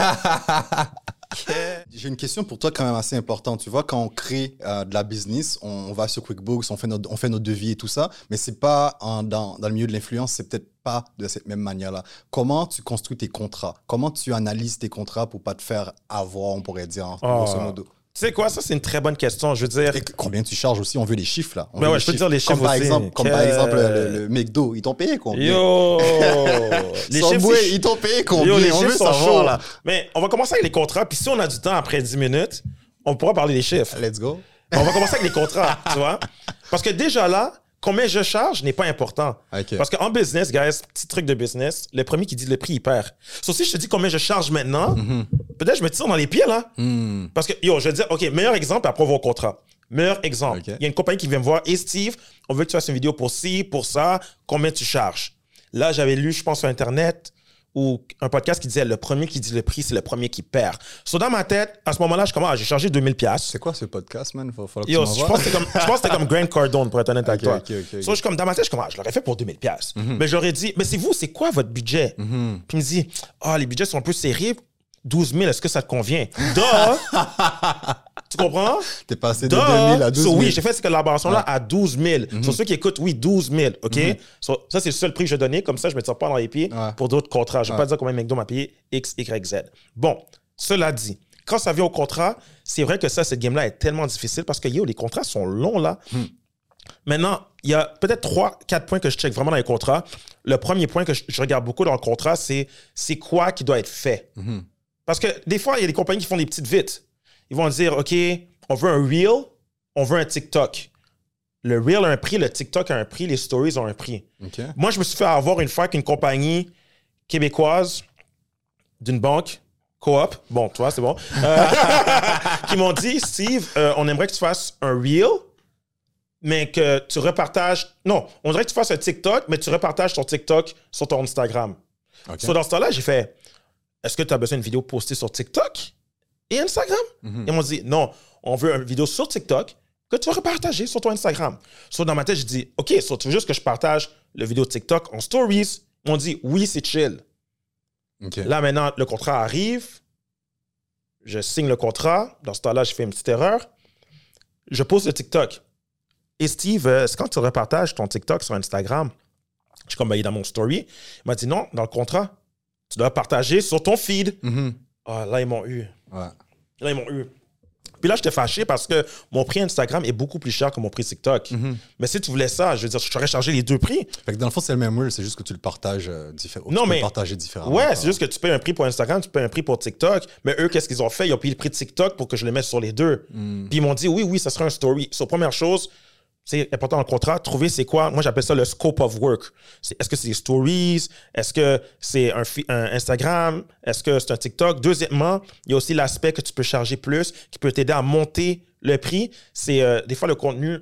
J'ai une question pour toi quand même assez importante. Tu vois, quand on crée de la business, on va sur QuickBooks, on fait nos devis et tout ça, mais c'est pas dans le milieu de l'influence, c'est peut-être pas de cette même manière-là. Comment tu construis tes contrats? Comment tu analyses tes contrats pour pas te faire avoir, on pourrait dire, grosso modo? Tu sais quoi, ça c'est une très bonne question. Je veux dire. Et combien tu charges aussi? On veut les chiffres là. Ouais, je peux te dire les chiffres comme aussi. Par exemple, le McDo, ils t'ont payé combien? Yo! Les chiffres, ils t'ont payé combien? Les on chiffres veut sont savoir chauds. là. Mais on va commencer avec les contrats, puis si on a du temps après 10 minutes, on pourra parler des chiffres. Let's go. On va commencer avec les contrats, tu vois? Parce que déjà là, combien je charge n'est pas important. Okay. Parce qu'en business, guys, petit truc de business, le premier qui dit le prix, il perd. Sauf si je te dis combien je charge maintenant, peut-être je me tire dans les pieds, là. Parce que, yo, je vais dire, OK, meilleur exemple, après on va au contrat. Meilleur exemple. Okay. Il y a une compagnie qui vient me voir, et Steve, on veut que tu fasses une vidéo pour ci, pour ça, combien tu charges? Là, j'avais lu, je pense, sur Internet, ou un podcast qui disait le premier qui dit le prix, c'est le premier qui perd. So, dans ma tête, à ce moment-là, j'ai chargé 2000$. C'est quoi ce podcast, man? Faut que Yo, tu je pense que c'était comme Grant Cardone, pour être honnête avec toi. Ok. So, je suis comme, dans ma tête, je l'aurais fait pour 2000$. Mais j'aurais dit, mais c'est quoi votre budget? Puis il me dit, les budgets sont un peu serrés. 12 000, est-ce que ça te convient? Tu comprends? T'es passé de 2000 à 12 000. Oui, j'ai fait cette collaboration-là à 12 000. Sur ceux qui écoutent, oui, 12 000, OK? So, ça, c'est le seul prix que je donnais. Comme ça, je ne me tire pas dans les pieds pour d'autres contrats. Je ne vais pas dire combien McDo m'a payé X, Y, Z. Bon, cela dit, quand ça vient au contrat, c'est vrai que cette game-là est tellement difficile parce que, les contrats sont longs, là. Maintenant, il y a peut-être 3-4 points que je check vraiment dans les contrats. Le premier point que je regarde beaucoup dans le contrat, c'est quoi qui doit être fait. Parce que des fois, il y a des compagnies qui font des petites vites. Ils vont dire, OK, on veut un Reel, on veut un TikTok. Le Reel a un prix, le TikTok a un prix, les Stories ont un prix. Okay. Moi, je me suis fait avoir une fois qu'une compagnie québécoise d'une banque, Coop, bon, toi, c'est bon, qui m'ont dit, Steve, on aimerait que tu fasses un Reel, mais que tu repartages... Non, on dirait que tu fasses un TikTok, mais tu repartages ton TikTok sur ton Instagram. Okay. So, dans ce temps-là, j'ai fait... Est-ce que tu as besoin d'une vidéo postée sur TikTok et Instagram? Ils m'ont dit, non, on veut une vidéo sur TikTok que tu vas repartager sur ton Instagram. So, dans ma tête, j'ai dit, OK, so, tu veux juste que je partage la vidéo TikTok en stories? Ils m'ont dit, oui, c'est chill. Okay. Là, maintenant, le contrat arrive. Je signe le contrat. Dans ce temps-là, j'ai fait une petite erreur. Je pose le TikTok. Et Steve, c'est quand tu repartages ton TikTok sur Instagram? Je suis comme, il est dans mon story. Il m'a dit, non, dans le contrat. Tu dois partager sur ton feed. Là, ils m'ont eu. Ouais. Là, ils m'ont eu. Puis là, j'étais fâché parce que mon prix Instagram est beaucoup plus cher que mon prix TikTok. Mais si tu voulais ça, je veux dire, je t'aurais chargé les deux prix. Fait que dans le fond, c'est le même rule, c'est juste que tu le partages différemment. Non, mais. Partager différemment. Ouais, c'est juste que tu payes un prix pour Instagram, tu payes un prix pour TikTok. Mais eux, qu'est-ce qu'ils ont fait? Ils ont payé le prix de TikTok pour que je le mette sur les deux. Puis ils m'ont dit, oui, ça sera un story. So, première chose, c'est important dans le contrat, trouver c'est quoi. Moi, j'appelle ça le scope of work. Est-ce que c'est des stories? Est-ce que c'est un Instagram? Est-ce que c'est un TikTok? Deuxièmement, il y a aussi l'aspect que tu peux charger plus, qui peut t'aider à monter le prix. C'est des fois le contenu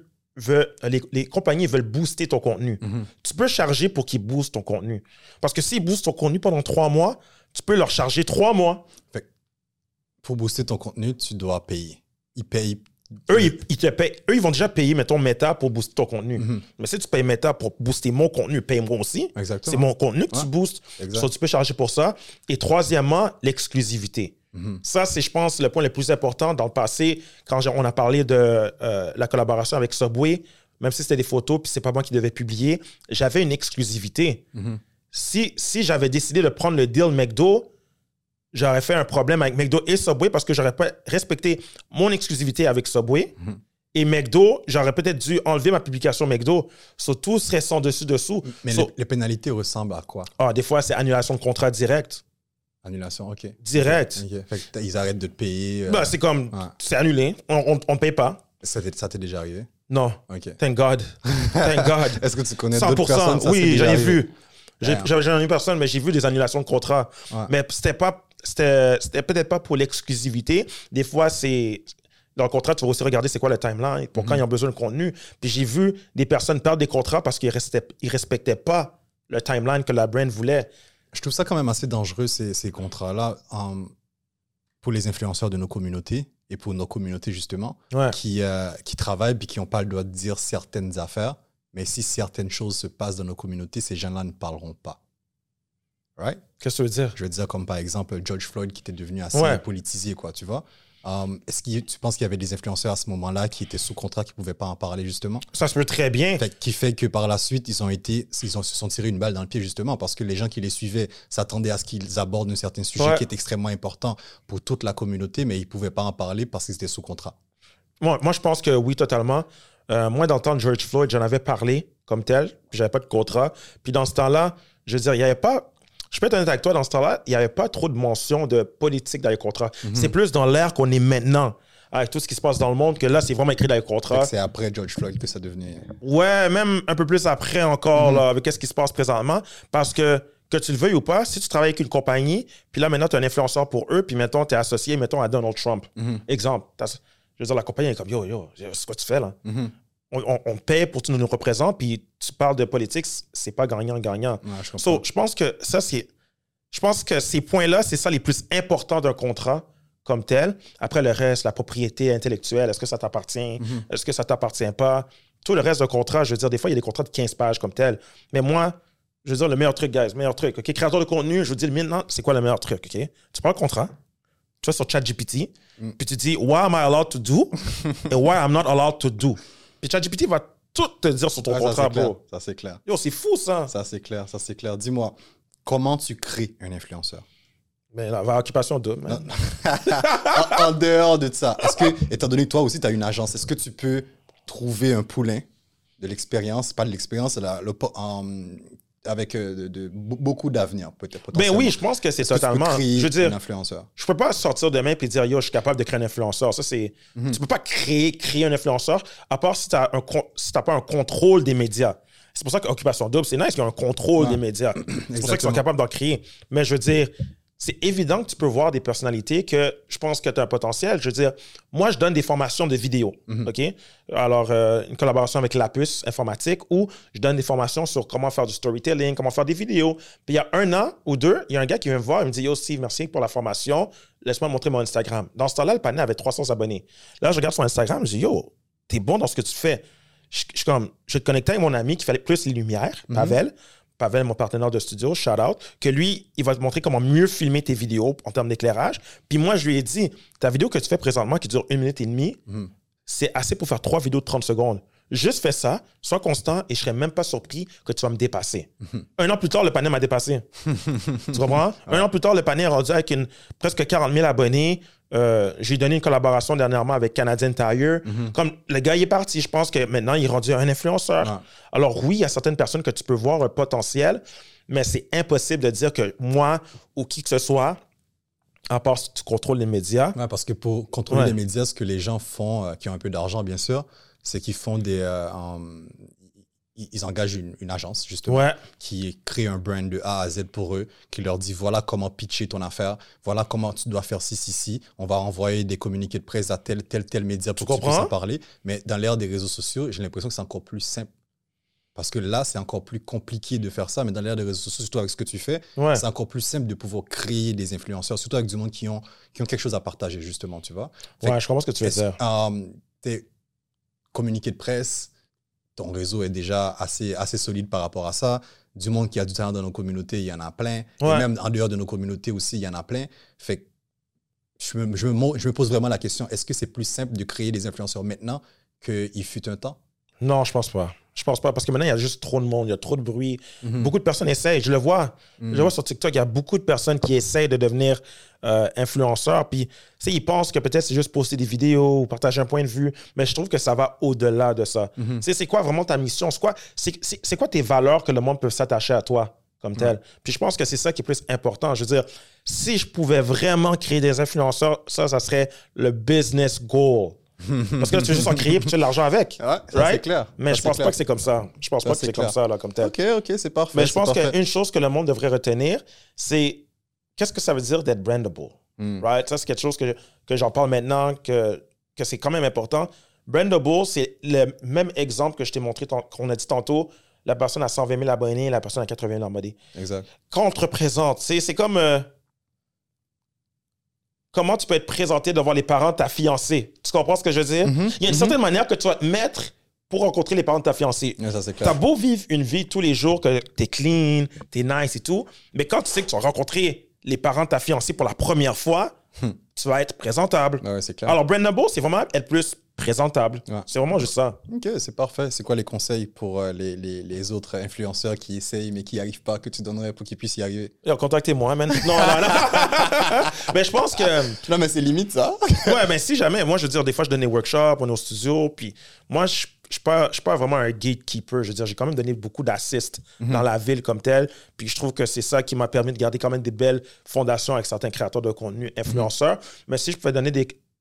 les compagnies veulent booster ton contenu. Tu peux charger pour qu'ils boostent ton contenu. Parce que s'ils boostent ton contenu pendant 3 mois, tu peux leur charger 3 mois. Fait que pour booster ton contenu, tu dois payer. Ils payent. Eux, ils te payent. Eux, ils vont déjà payer, mettons, Meta pour booster ton contenu. Mais si tu payes Meta pour booster mon contenu, paye-moi aussi. Exactement. C'est mon contenu que tu boostes. So, tu peux charger pour ça. Et troisièmement, l'exclusivité. Ça, c'est, je pense, le point le plus important. Dans le passé, quand on a parlé de la collaboration avec Subway, même si c'était des photos, puis c'est pas moi qui devais publier, j'avais une exclusivité. Si j'avais décidé de prendre le deal McDo, j'aurais fait un problème avec McDo et Subway parce que j'aurais pas respecté mon exclusivité avec Subway. Et McDo, j'aurais peut-être dû enlever ma publication McDo. Tout serait sans dessus-dessous. Mais les pénalités ressemblent à quoi? Des fois, c'est annulation de contrat direct. Annulation, OK. Direct. Okay. Fait que ils arrêtent de te payer. C'est comme, c'est annulé. On ne paye pas. Ça t'est déjà arrivé? Non. OK. Thank God. Thank God. Est-ce que tu connais 100%, d'autres personnes? Oui, j'en ai vu. J'en ai vu personne, mais j'ai vu des annulations de contrat. Mais c'était peut-être pas pour l'exclusivité. Des fois, c'est... Dans le contrat, tu vas aussi regarder c'est quoi le timeline, pour quand ils ont besoin de contenu. Puis j'ai vu des personnes perdre des contrats parce qu'ils ne respectaient pas le timeline que la brand voulait. Je trouve ça quand même assez dangereux, ces contrats-là, pour les influenceurs de nos communautés et pour nos communautés, justement, qui travaillent et qui n'ont pas le droit de dire certaines affaires. Mais si certaines choses se passent dans nos communautés, ces gens-là ne parleront pas. Right? Qu'est-ce que tu veux dire? Je veux dire, comme par exemple George Floyd qui était devenu assez politisé, quoi, tu vois. Est-ce que tu penses qu'il y avait des influenceurs à ce moment-là qui étaient sous contrat, qui ne pouvaient pas en parler, justement? Ça se peut très bien. Qui fait que par la suite, ils se sont tirés une balle dans le pied, justement, parce que les gens qui les suivaient s'attendaient à ce qu'ils abordent un certain sujet qui est extrêmement important pour toute la communauté, mais ils ne pouvaient pas en parler parce qu'ils étaient sous contrat. Moi, je pense que oui, totalement. Moi, dans le temps de George Floyd, j'en avais parlé comme tel, puis j'avais pas de contrat. Puis dans ce temps-là, je veux dire, il n'y avait pas... Je peux être honnête avec toi, dans ce temps-là, il n'y avait pas trop de mention de politique dans les contrats. C'est plus dans l'ère qu'on est maintenant, avec tout ce qui se passe dans le monde, que là, c'est vraiment écrit dans les contrats. C'est après George Floyd que ça devenait... Ouais, même un peu plus après encore, là, avec ce qui se passe présentement. Parce que tu le veuilles ou pas, si tu travailles avec une compagnie, puis là, maintenant, tu es un influenceur pour eux, puis mettons, tu es associé, mettons, à Donald Trump. Exemple. Je veux dire, la compagnie est comme, yo, c'est quoi tu fais, là? On paie pour que tu nous représentes, puis tu parles de politique, c'est pas gagnant-gagnant. Ouais, Je pense que ça, c'est Je pense que ces points-là, c'est ça les plus importants d'un contrat comme tel. Après, le reste, la propriété intellectuelle, est-ce que ça t'appartient? Est-ce que ça t'appartient pas? Tout le reste d'un contrat, je veux dire, des fois, il y a des contrats de 15 pages comme tel. Mais moi, je veux dire, le meilleur truc, guys, meilleur truc. OK? Créateur de contenu, je vous dis maintenant, c'est quoi le meilleur truc? OK? Tu prends le contrat, tu vas sur ChatGPT, puis tu dis, what am I allowed to do? Et what I'm not allowed to do. Puis ChatGPT va tout te dire sur ton contrat, bro. Ça, c'est clair. Yo, c'est fou, ça. Ça, c'est clair. Dis-moi, comment tu crées un influenceur? Mais la occupation double. En dehors de ça, est-ce que, étant donné que toi aussi, tu as une agence, est-ce que tu peux trouver un poulain de l'expérience, pas de l'expérience, avec beaucoup d'avenir, peut-être? Ben oui, je pense que c'est totalement. Je veux dire, un influenceur. Je peux pas sortir demain et dire, yo, je suis capable de créer un influenceur. Ça, c'est. Tu peux pas créer un influenceur, à part si tu n'as pas un contrôle des médias. C'est pour ça qu'Occupation Double, c'est nice qu'il y a un contrôle des médias. C'est pour ça qu'ils sont capables d'en créer. Mais je veux dire, c'est évident que tu peux voir des personnalités que je pense que tu as un potentiel. Je veux dire, moi, je donne des formations de vidéo. OK? Alors, une collaboration avec Lapus Informatique où je donne des formations sur comment faire du storytelling, comment faire des vidéos. Puis il y a 1 an ou 2, il y a un gars qui vient me voir et me dit, yo, Steve, merci pour la formation. Laisse-moi montrer mon Instagram. Dans ce temps-là, le panel avait 300 abonnés. Là, je regarde son Instagram, je dis, yo, t'es bon dans ce que tu fais. Je te connectais avec mon ami qui fallait plus les lumières, Pavel, mon partenaire de studio, shout out, que lui, il va te montrer comment mieux filmer tes vidéos en termes d'éclairage. Puis moi, je lui ai dit, ta vidéo que tu fais présentement qui dure 1 minute et demie, c'est assez pour faire 3 vidéos de 30 secondes. Juste fais ça, sois constant et je serais même pas surpris que tu vas me dépasser. 1 an plus tard, le panel m'a dépassé. Tu comprends? 1 an plus tard, le panel est rendu avec presque 40 000 abonnés. J'ai donné une collaboration dernièrement avec Canadian Tire. Comme le gars il est parti, je pense que maintenant il est rendu un influenceur. Alors oui, il y a certaines personnes que tu peux voir un potentiel, mais c'est impossible de dire que moi ou qui que ce soit, à part si tu contrôles les médias. Ouais, parce que pour contrôler les médias, ce que les gens font, qui ont un peu d'argent bien sûr, c'est qu'ils font ils engagent une agence, justement, qui crée un brand de A à Z pour eux, qui leur dit, voilà comment pitcher ton affaire, voilà comment tu dois faire ci. On va envoyer des communiqués de presse à tel média pour que tu puisses en parler. Mais dans l'ère des réseaux sociaux, j'ai l'impression que c'est encore plus simple. Parce que là, c'est encore plus compliqué de faire ça. Mais dans l'ère des réseaux sociaux, surtout avec ce que tu fais, c'est encore plus simple de pouvoir créer des influenceurs, surtout avec du monde qui ont quelque chose à partager, justement, tu vois. Je comprends ce que tu veux dire. Tes communiqués de presse, ton réseau est déjà assez solide par rapport à ça. Du monde qui a du talent dans nos communautés, il y en a plein. Et même en dehors de nos communautés aussi, il y en a plein. Fait que je me pose vraiment la question, est-ce que c'est plus simple de créer des influenceurs maintenant qu'il fut un temps? Non, je pense pas. Je pense pas, parce que maintenant, il y a juste trop de monde, il y a trop de bruit. Beaucoup de personnes essayent, je le vois. Je le vois sur TikTok, il y a beaucoup de personnes qui essayent de devenir influenceurs. Puis, tu sais, ils pensent que peut-être c'est juste poster des vidéos ou partager un point de vue, mais je trouve que ça va au-delà de ça. Tu sais, c'est quoi vraiment ta mission? C'est quoi tes valeurs que le monde peut s'attacher à toi comme tel? Puis, je pense que c'est ça qui est plus important. Je veux dire, si je pouvais vraiment créer des influenceurs, ça serait le business goal. Parce que là, tu veux juste en créer et tu fais de l'argent avec. Ouais, ça, c'est clair. Mais je pense pas que c'est comme ça. Je pense pas que c'est comme ça, là, comme tel. OK, c'est parfait. Mais je pense qu'une chose que le monde devrait retenir, c'est qu'est-ce que ça veut dire d'être brandable? Right? Ça, c'est quelque chose que j'en parle maintenant, que c'est quand même important. Brandable, c'est le même exemple que je t'ai montré, qu'on a dit tantôt. La personne a 120 000 abonnés, la personne a 80 000 abonnés. Exact. Quand on te représente, c'est comme... comment tu peux être présenté devant les parents de ta fiancée. Tu comprends ce que je veux dire? Il y a une certaine manière que tu vas te mettre pour rencontrer les parents de ta fiancée. Ça, c'est clair. T'as beau vivre une vie tous les jours, que t'es clean, t'es nice et tout, mais quand tu sais que tu vas rencontrer les parents de ta fiancée pour la première fois, tu vas être présentable. Ouais, c'est clair. Alors, brandable, c'est vraiment être plus présentable. Ouais. C'est vraiment juste ça. OK, c'est parfait. C'est quoi les conseils pour les autres influenceurs qui essayent mais qui n'y arrivent pas, que tu donnerais pour qu'ils puissent y arriver? Contactez-moi, man. Non. Mais je pense que... Non, mais c'est limite, ça. Ouais, mais si jamais, moi, je veux dire, des fois, je donne des workshops, on est au studio, puis moi, je suis pas vraiment un gatekeeper. Je veux dire, j'ai quand même donné beaucoup d'assists dans la ville comme tel, puis je trouve que c'est ça qui m'a permis de garder quand même des belles fondations avec certains créateurs de contenu influenceurs. Mais si je pouvais donner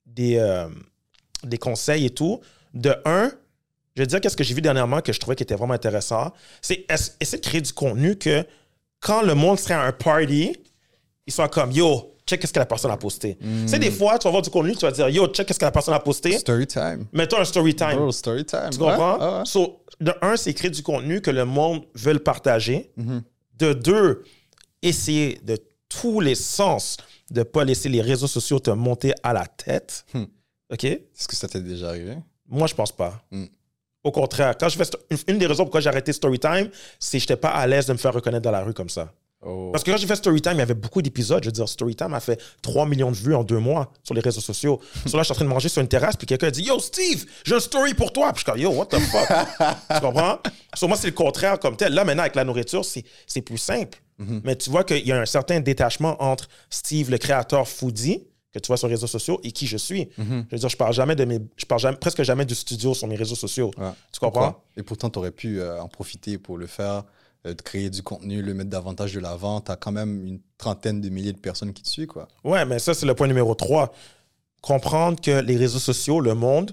des conseils et tout, de un, je vais dire qu'est-ce que j'ai vu dernièrement que je trouvais qui était vraiment intéressant, c'est essayer de créer du contenu que quand le monde serait à un party, ils soient comme « Yo, check qu'est-ce que la personne a posté. Tu sais, des fois, tu vas voir du contenu, tu vas dire « Yo, check qu'est-ce que la personne a posté. » Story time. Mets-toi un story time. Bro, story time. Tu comprends? Ouais. So, de un, c'est créer du contenu que le monde veut le partager. De deux, essayer de tous les sens de ne pas laisser les réseaux sociaux te monter à la tête. OK? Est-ce que ça t'est déjà arrivé? Moi, je pense pas. Au contraire, quand je fais une des raisons pourquoi j'ai arrêté Storytime, c'est que je n'étais pas à l'aise de me faire reconnaître dans la rue comme ça. Parce que quand j'ai fait Storytime, il y avait beaucoup d'épisodes. Je veux dire, Storytime a fait 3 millions de vues en 2 mois sur les réseaux sociaux. Là, je suis en train de manger sur une terrasse, puis quelqu'un dit « Yo, Steve, j'ai un story pour toi! » Puis je suis comme « Yo, what the fuck? » Tu comprends? Moi, c'est le contraire comme tel. Là, maintenant, avec la nourriture, c'est plus simple. Mais tu vois qu'il y a un certain détachement entre Steve, le créateur foodie, que tu vois sur les réseaux sociaux, et qui je suis. Je veux dire, je parle presque jamais du studio sur mes réseaux sociaux. Ouais. Tu comprends? Et pourtant, tu aurais pu en profiter pour le faire, de créer du contenu, le mettre davantage de l'avant. Tu as quand même une trentaine de milliers de personnes qui te suivent, quoi. Ouais, mais ça, c'est le point numéro 3. Comprendre que les réseaux sociaux, le monde,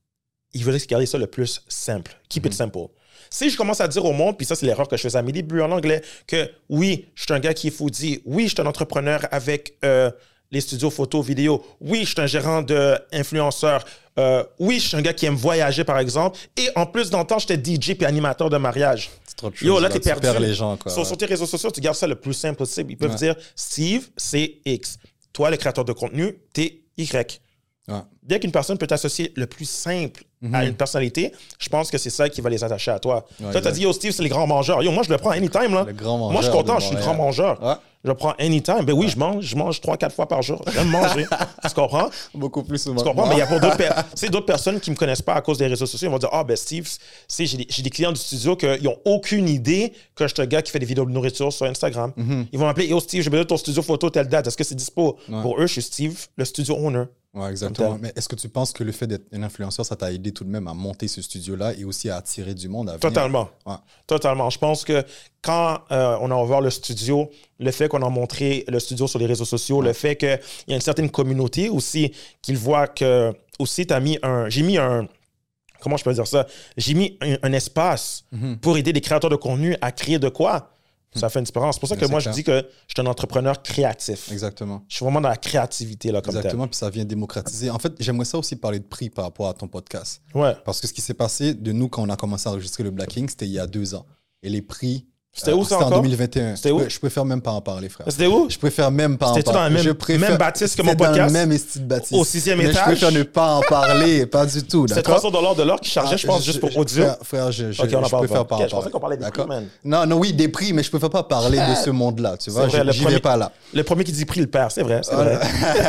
ils veulent garder ça le plus simple. Keep it simple. Si je commence à dire au monde, puis ça, c'est l'erreur que je faisais à mes débuts en anglais, que oui, je suis un gars qui est foodie, oui, je suis un entrepreneur avec les studios photo, vidéo, oui, je suis un gérant d'influenceur, oui, je suis un gars qui aime voyager, par exemple, et en plus dans le temps, j'étais DJ puis animateur de mariage. C'est trop de choses. Yo, là, t'es perdu. Tu perds les gens, quoi. Sur tes réseaux sociaux, tu gardes ça le plus simple possible. Ils peuvent dire Steve, c'est X. Toi, le créateur de contenu, t'es Y. Dès qu'une personne peut t'associer le plus simple à une personnalité, je pense que c'est ça qui va les attacher à toi. Toi, t'as dit, yo, Steve, c'est les grands mangeurs. Yo, moi, je le prends anytime, là. Moi, je suis content, je suis le grand mangeur. Ouais. Je le prends anytime. Ben oui, je mange 3-4 fois par jour. J'aime manger. Tu comprends? Beaucoup plus souvent. Tu comprends? Mais il y a pour d'autres personnes qui ne me connaissent pas à cause des réseaux sociaux. Ils vont dire, ben Steve, j'ai des clients du studio qui n'ont aucune idée que je suis un gars qui fait des vidéos de nourriture sur Instagram. Ils vont m'appeler, yo, Steve, j'ai besoin de ton studio photo telle date. Est-ce que c'est dispo? Pour eux, je suis Steve, le studio owner. Ouais, exactement. Mais est-ce que tu penses que le fait d'être un influenceur, ça t'a aidé tout de même à monter ce studio-là et aussi à attirer du monde à venir? Totalement. Ouais. Totalement. Je pense que quand on a ouvert le studio, le fait qu'on a montré le studio sur les réseaux sociaux, le fait qu'il y a une certaine communauté aussi, qu'ils voient que aussi j'ai mis un comment je peux dire ça? J'ai mis un espace pour aider les créateurs de contenu à créer de quoi? Ça fait une différence. C'est pour ça que moi, je dis que je suis un entrepreneur créatif. Exactement. Je suis vraiment dans la créativité, là, comme Exactement, puis ça vient démocratiser. En fait, j'aimerais ça aussi parler de prix par rapport à ton podcast. Ouais. Parce que ce qui s'est passé de nous quand on a commencé à enregistrer le Black Ink, c'était il y a 2 ans. Et les prix... C'était où ça encore? C'était en 2021. C'était où? Je préfère même pas en parler, frère. C'était où? Je préfère même pas en parler. C'était dans la même bâtisse que mon podcast? Dans le même style bâtisse. Au 6e étage? Je préfère ne pas en parler, pas du tout, d'accord? C'était $300 de l'heure qui chargeait, je pense, juste pour audio. Frère, je préfère pas en parler. Je pensais qu'on parlait des prix, man. Non, oui, des prix, mais je préfère pas parler de ce monde-là, tu vois? J'y vais pas là. Le premier qui dit prix, le perd, c'est vrai, c'est vrai.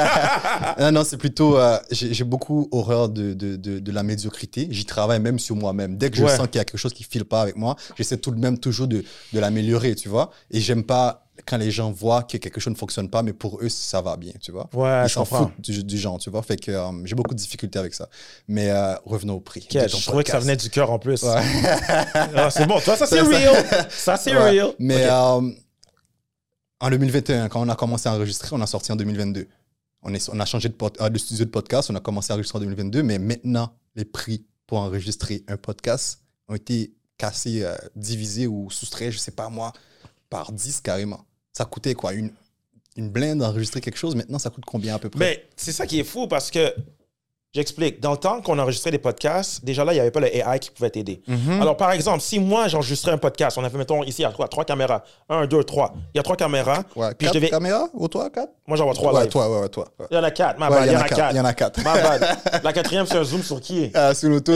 Non, c'est plutôt... j'ai beaucoup horreur de la médiocrité. J'y travaille même sur moi-même. Dès que je sens qu'il y a quelque chose qui file pas avec moi, j'essaie tout de même toujours de l'améliorer, tu vois? Et j'aime pas quand les gens voient que quelque chose ne fonctionne pas, mais pour eux, ça va bien, tu vois? Ouais, ils s'en foutent du genre, tu vois? Fait que j'ai beaucoup de difficultés avec ça. Mais revenons au prix. Je trouvais que ça venait du cœur en plus. Ouais. C'est bon, toi, ça c'est real. Ça c'est real. Mais en 2021, quand on a commencé à enregistrer, on a sorti en 2022. On a changé de studio de podcast, on a commencé à enregistrer en 2022, mais maintenant, les prix pour enregistrer un podcast ont été cassés, divisés ou soustraits, je sais pas moi, par 10 carrément. Ça coûtait quoi? Une blinde d'enregistrer quelque chose, maintenant ça coûte combien à peu près? Mais c'est ça qui est fou parce que, j'explique, dans le temps qu'on enregistrait des podcasts, déjà là, il n'y avait pas le AI qui pouvait t'aider. Alors par exemple, si moi j'enregistrais un podcast, on avait, mettons, ici, il y a 3 caméras. 1, 2, 3. Il y a 3 caméras. Ouais, puis 4 caméras? Ou toi, 4? Moi j'en vois 3 live. Toi. Il y en a 4, ma bad. Il y en a 4. Il y en a 4. Ma bad. La 4e, c'est un zoom sur qui? Sur le tout.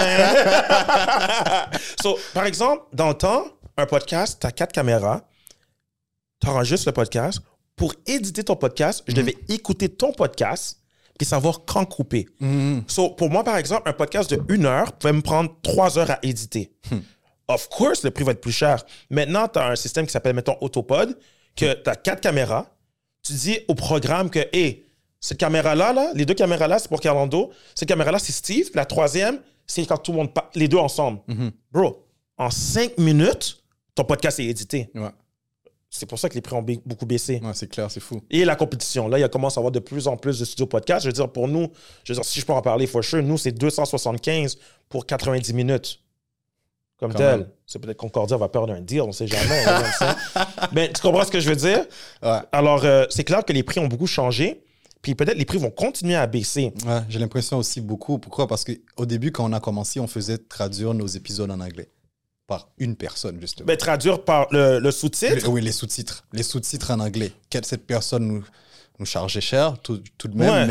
Par exemple, dans le temps, un podcast, tu as 4 caméras, tu enregistres le podcast. Pour éditer ton podcast, je devais écouter ton podcast et savoir quand couper. Pour moi, par exemple, un podcast de 1 heure pouvait me prendre 3 heures à éditer. Of course, le prix va être plus cher. Maintenant, tu as un système qui s'appelle, mettons, Autopod, que tu as 4 caméras. Tu dis au programme que, hey, cette caméra-là, les 2 caméras-là, c'est pour Carlando. Cette caméra-là, c'est Steve. Puis la 3e, c'est quand tout le monde les 2 ensemble. Bro, en 5 minutes, ton podcast est édité. Ouais. C'est pour ça que les prix ont beaucoup baissé. Ouais, c'est clair, c'est fou. Et la compétition. Là, il commence à avoir de plus en plus de studios podcast. Je veux dire, pour nous, si je peux en parler, for sure, nous, c'est 275 pour 90 minutes. Comme tel. C'est peut-être Concordia va perdre un deal, on ne sait jamais. Mais tu comprends ce que je veux dire? Ouais. Alors, c'est clair que les prix ont beaucoup changé. Puis peut-être les prix vont continuer à baisser. Ouais, j'ai l'impression aussi beaucoup. Pourquoi? Parce qu'au début, quand on a commencé, on faisait traduire nos épisodes en anglais. par une personne, justement. Ben, traduire par le sous-titre. Oui, les sous-titres. Les sous-titres en anglais. Cette personne nous chargeait cher, tout de même,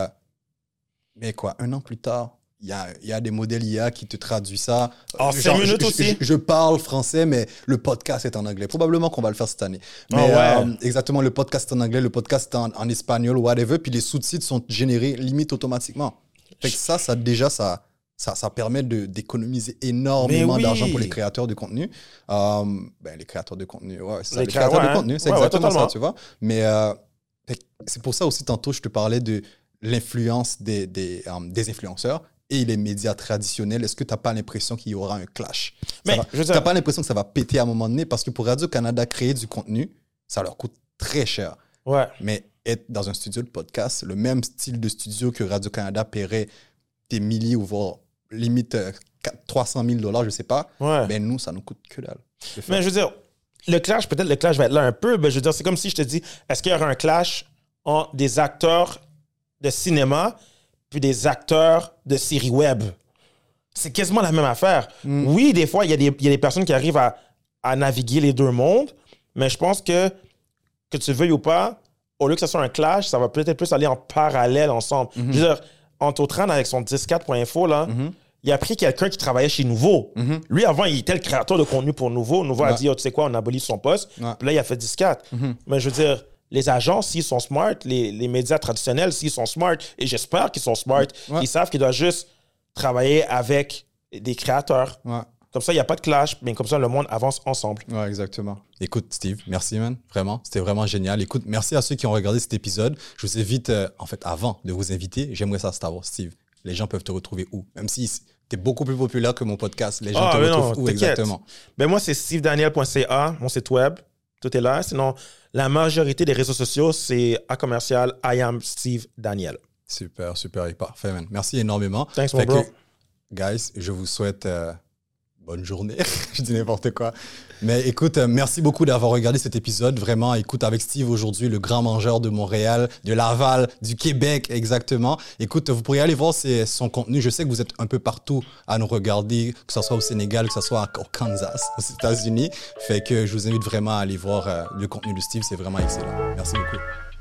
mais quoi, 1 an plus tard, il y a des modèles IA qui te traduisent ça. En 5 minutes aussi. Je parle français, mais le podcast est en anglais. Probablement qu'on va le faire cette année. Mais exactement, le podcast en anglais, le podcast en espagnol, whatever, puis les sous-titres sont générés limite automatiquement. Fait que ça permet d'économiser énormément d'argent pour les créateurs de contenu. Les créateurs de contenu, c'est ça, les créateurs de contenu, c'est exactement ça, tu vois. Mais c'est pour ça aussi, tantôt, je te parlais de l'influence des influenceurs et les médias traditionnels. Est-ce que tu n'as pas l'impression qu'il y aura un clash? Tu n'as pas l'impression que ça va péter à un moment donné? Parce que pour Radio-Canada, créer du contenu, ça leur coûte très cher. Ouais. Mais être dans un studio de podcast, le même style de studio que Radio-Canada paierait des milliers ou voire limite 300 000 $, je ne sais pas, ben nous, ça nous coûte que dalle. Mais je veux dire, le clash va être là un peu. Ben, je veux dire, c'est comme si je te dis, est-ce qu'il y aura un clash entre des acteurs de cinéma puis des acteurs de séries web? C'est quasiment la même affaire. Oui, des fois, il y a des personnes qui arrivent à naviguer les deux mondes, mais je pense que tu veuilles ou pas, au lieu que ce soit un clash, ça va peut-être plus aller en parallèle ensemble. Je veux dire, Anto-Tran, avec son 10-4.info, là, il a pris quelqu'un qui travaillait chez Nouveau. Lui, avant, il était le créateur de contenu pour Nouveau. Nouveau a dit, tu sais quoi, on abolit son poste. Puis là, il a fait 10-4. Mais je veux dire, les agents, s'ils sont smart, les médias traditionnels, s'ils sont smart, et j'espère qu'ils sont smart, ils savent qu'ils doivent juste travailler avec des créateurs. Comme ça, il n'y a pas de clash, mais comme ça, le monde avance ensemble. Ouais, exactement. Écoute, Steve, merci, man. Vraiment, c'était vraiment génial. Écoute, merci à ceux qui ont regardé cet épisode. Je vous invite, avant de vous inviter, j'aimerais ça savoir, Steve, les gens peuvent te retrouver où? Même si tu es beaucoup plus populaire que mon podcast, les gens te retrouvent où exactement? Ben moi, c'est stevedaniel.ca, mon site web. Tout est là. Sinon, la majorité des réseaux sociaux, c'est @commercial I am Steve Daniel. Super, et parfait, man. Merci énormément. Thanks, mon bro. Guys, je vous souhaite bonne journée. Je dis n'importe quoi. Mais écoute, merci beaucoup d'avoir regardé cet épisode. Vraiment, écoute, avec Steve aujourd'hui, le grand mangeur de Montréal, de Laval, du Québec, exactement. Écoute, vous pourriez aller voir son contenu. Je sais que vous êtes un peu partout à nous regarder, que ce soit au Sénégal, que ce soit au Kansas, aux États-Unis. Fait que je vous invite vraiment à aller voir le contenu de Steve. C'est vraiment excellent. Merci beaucoup.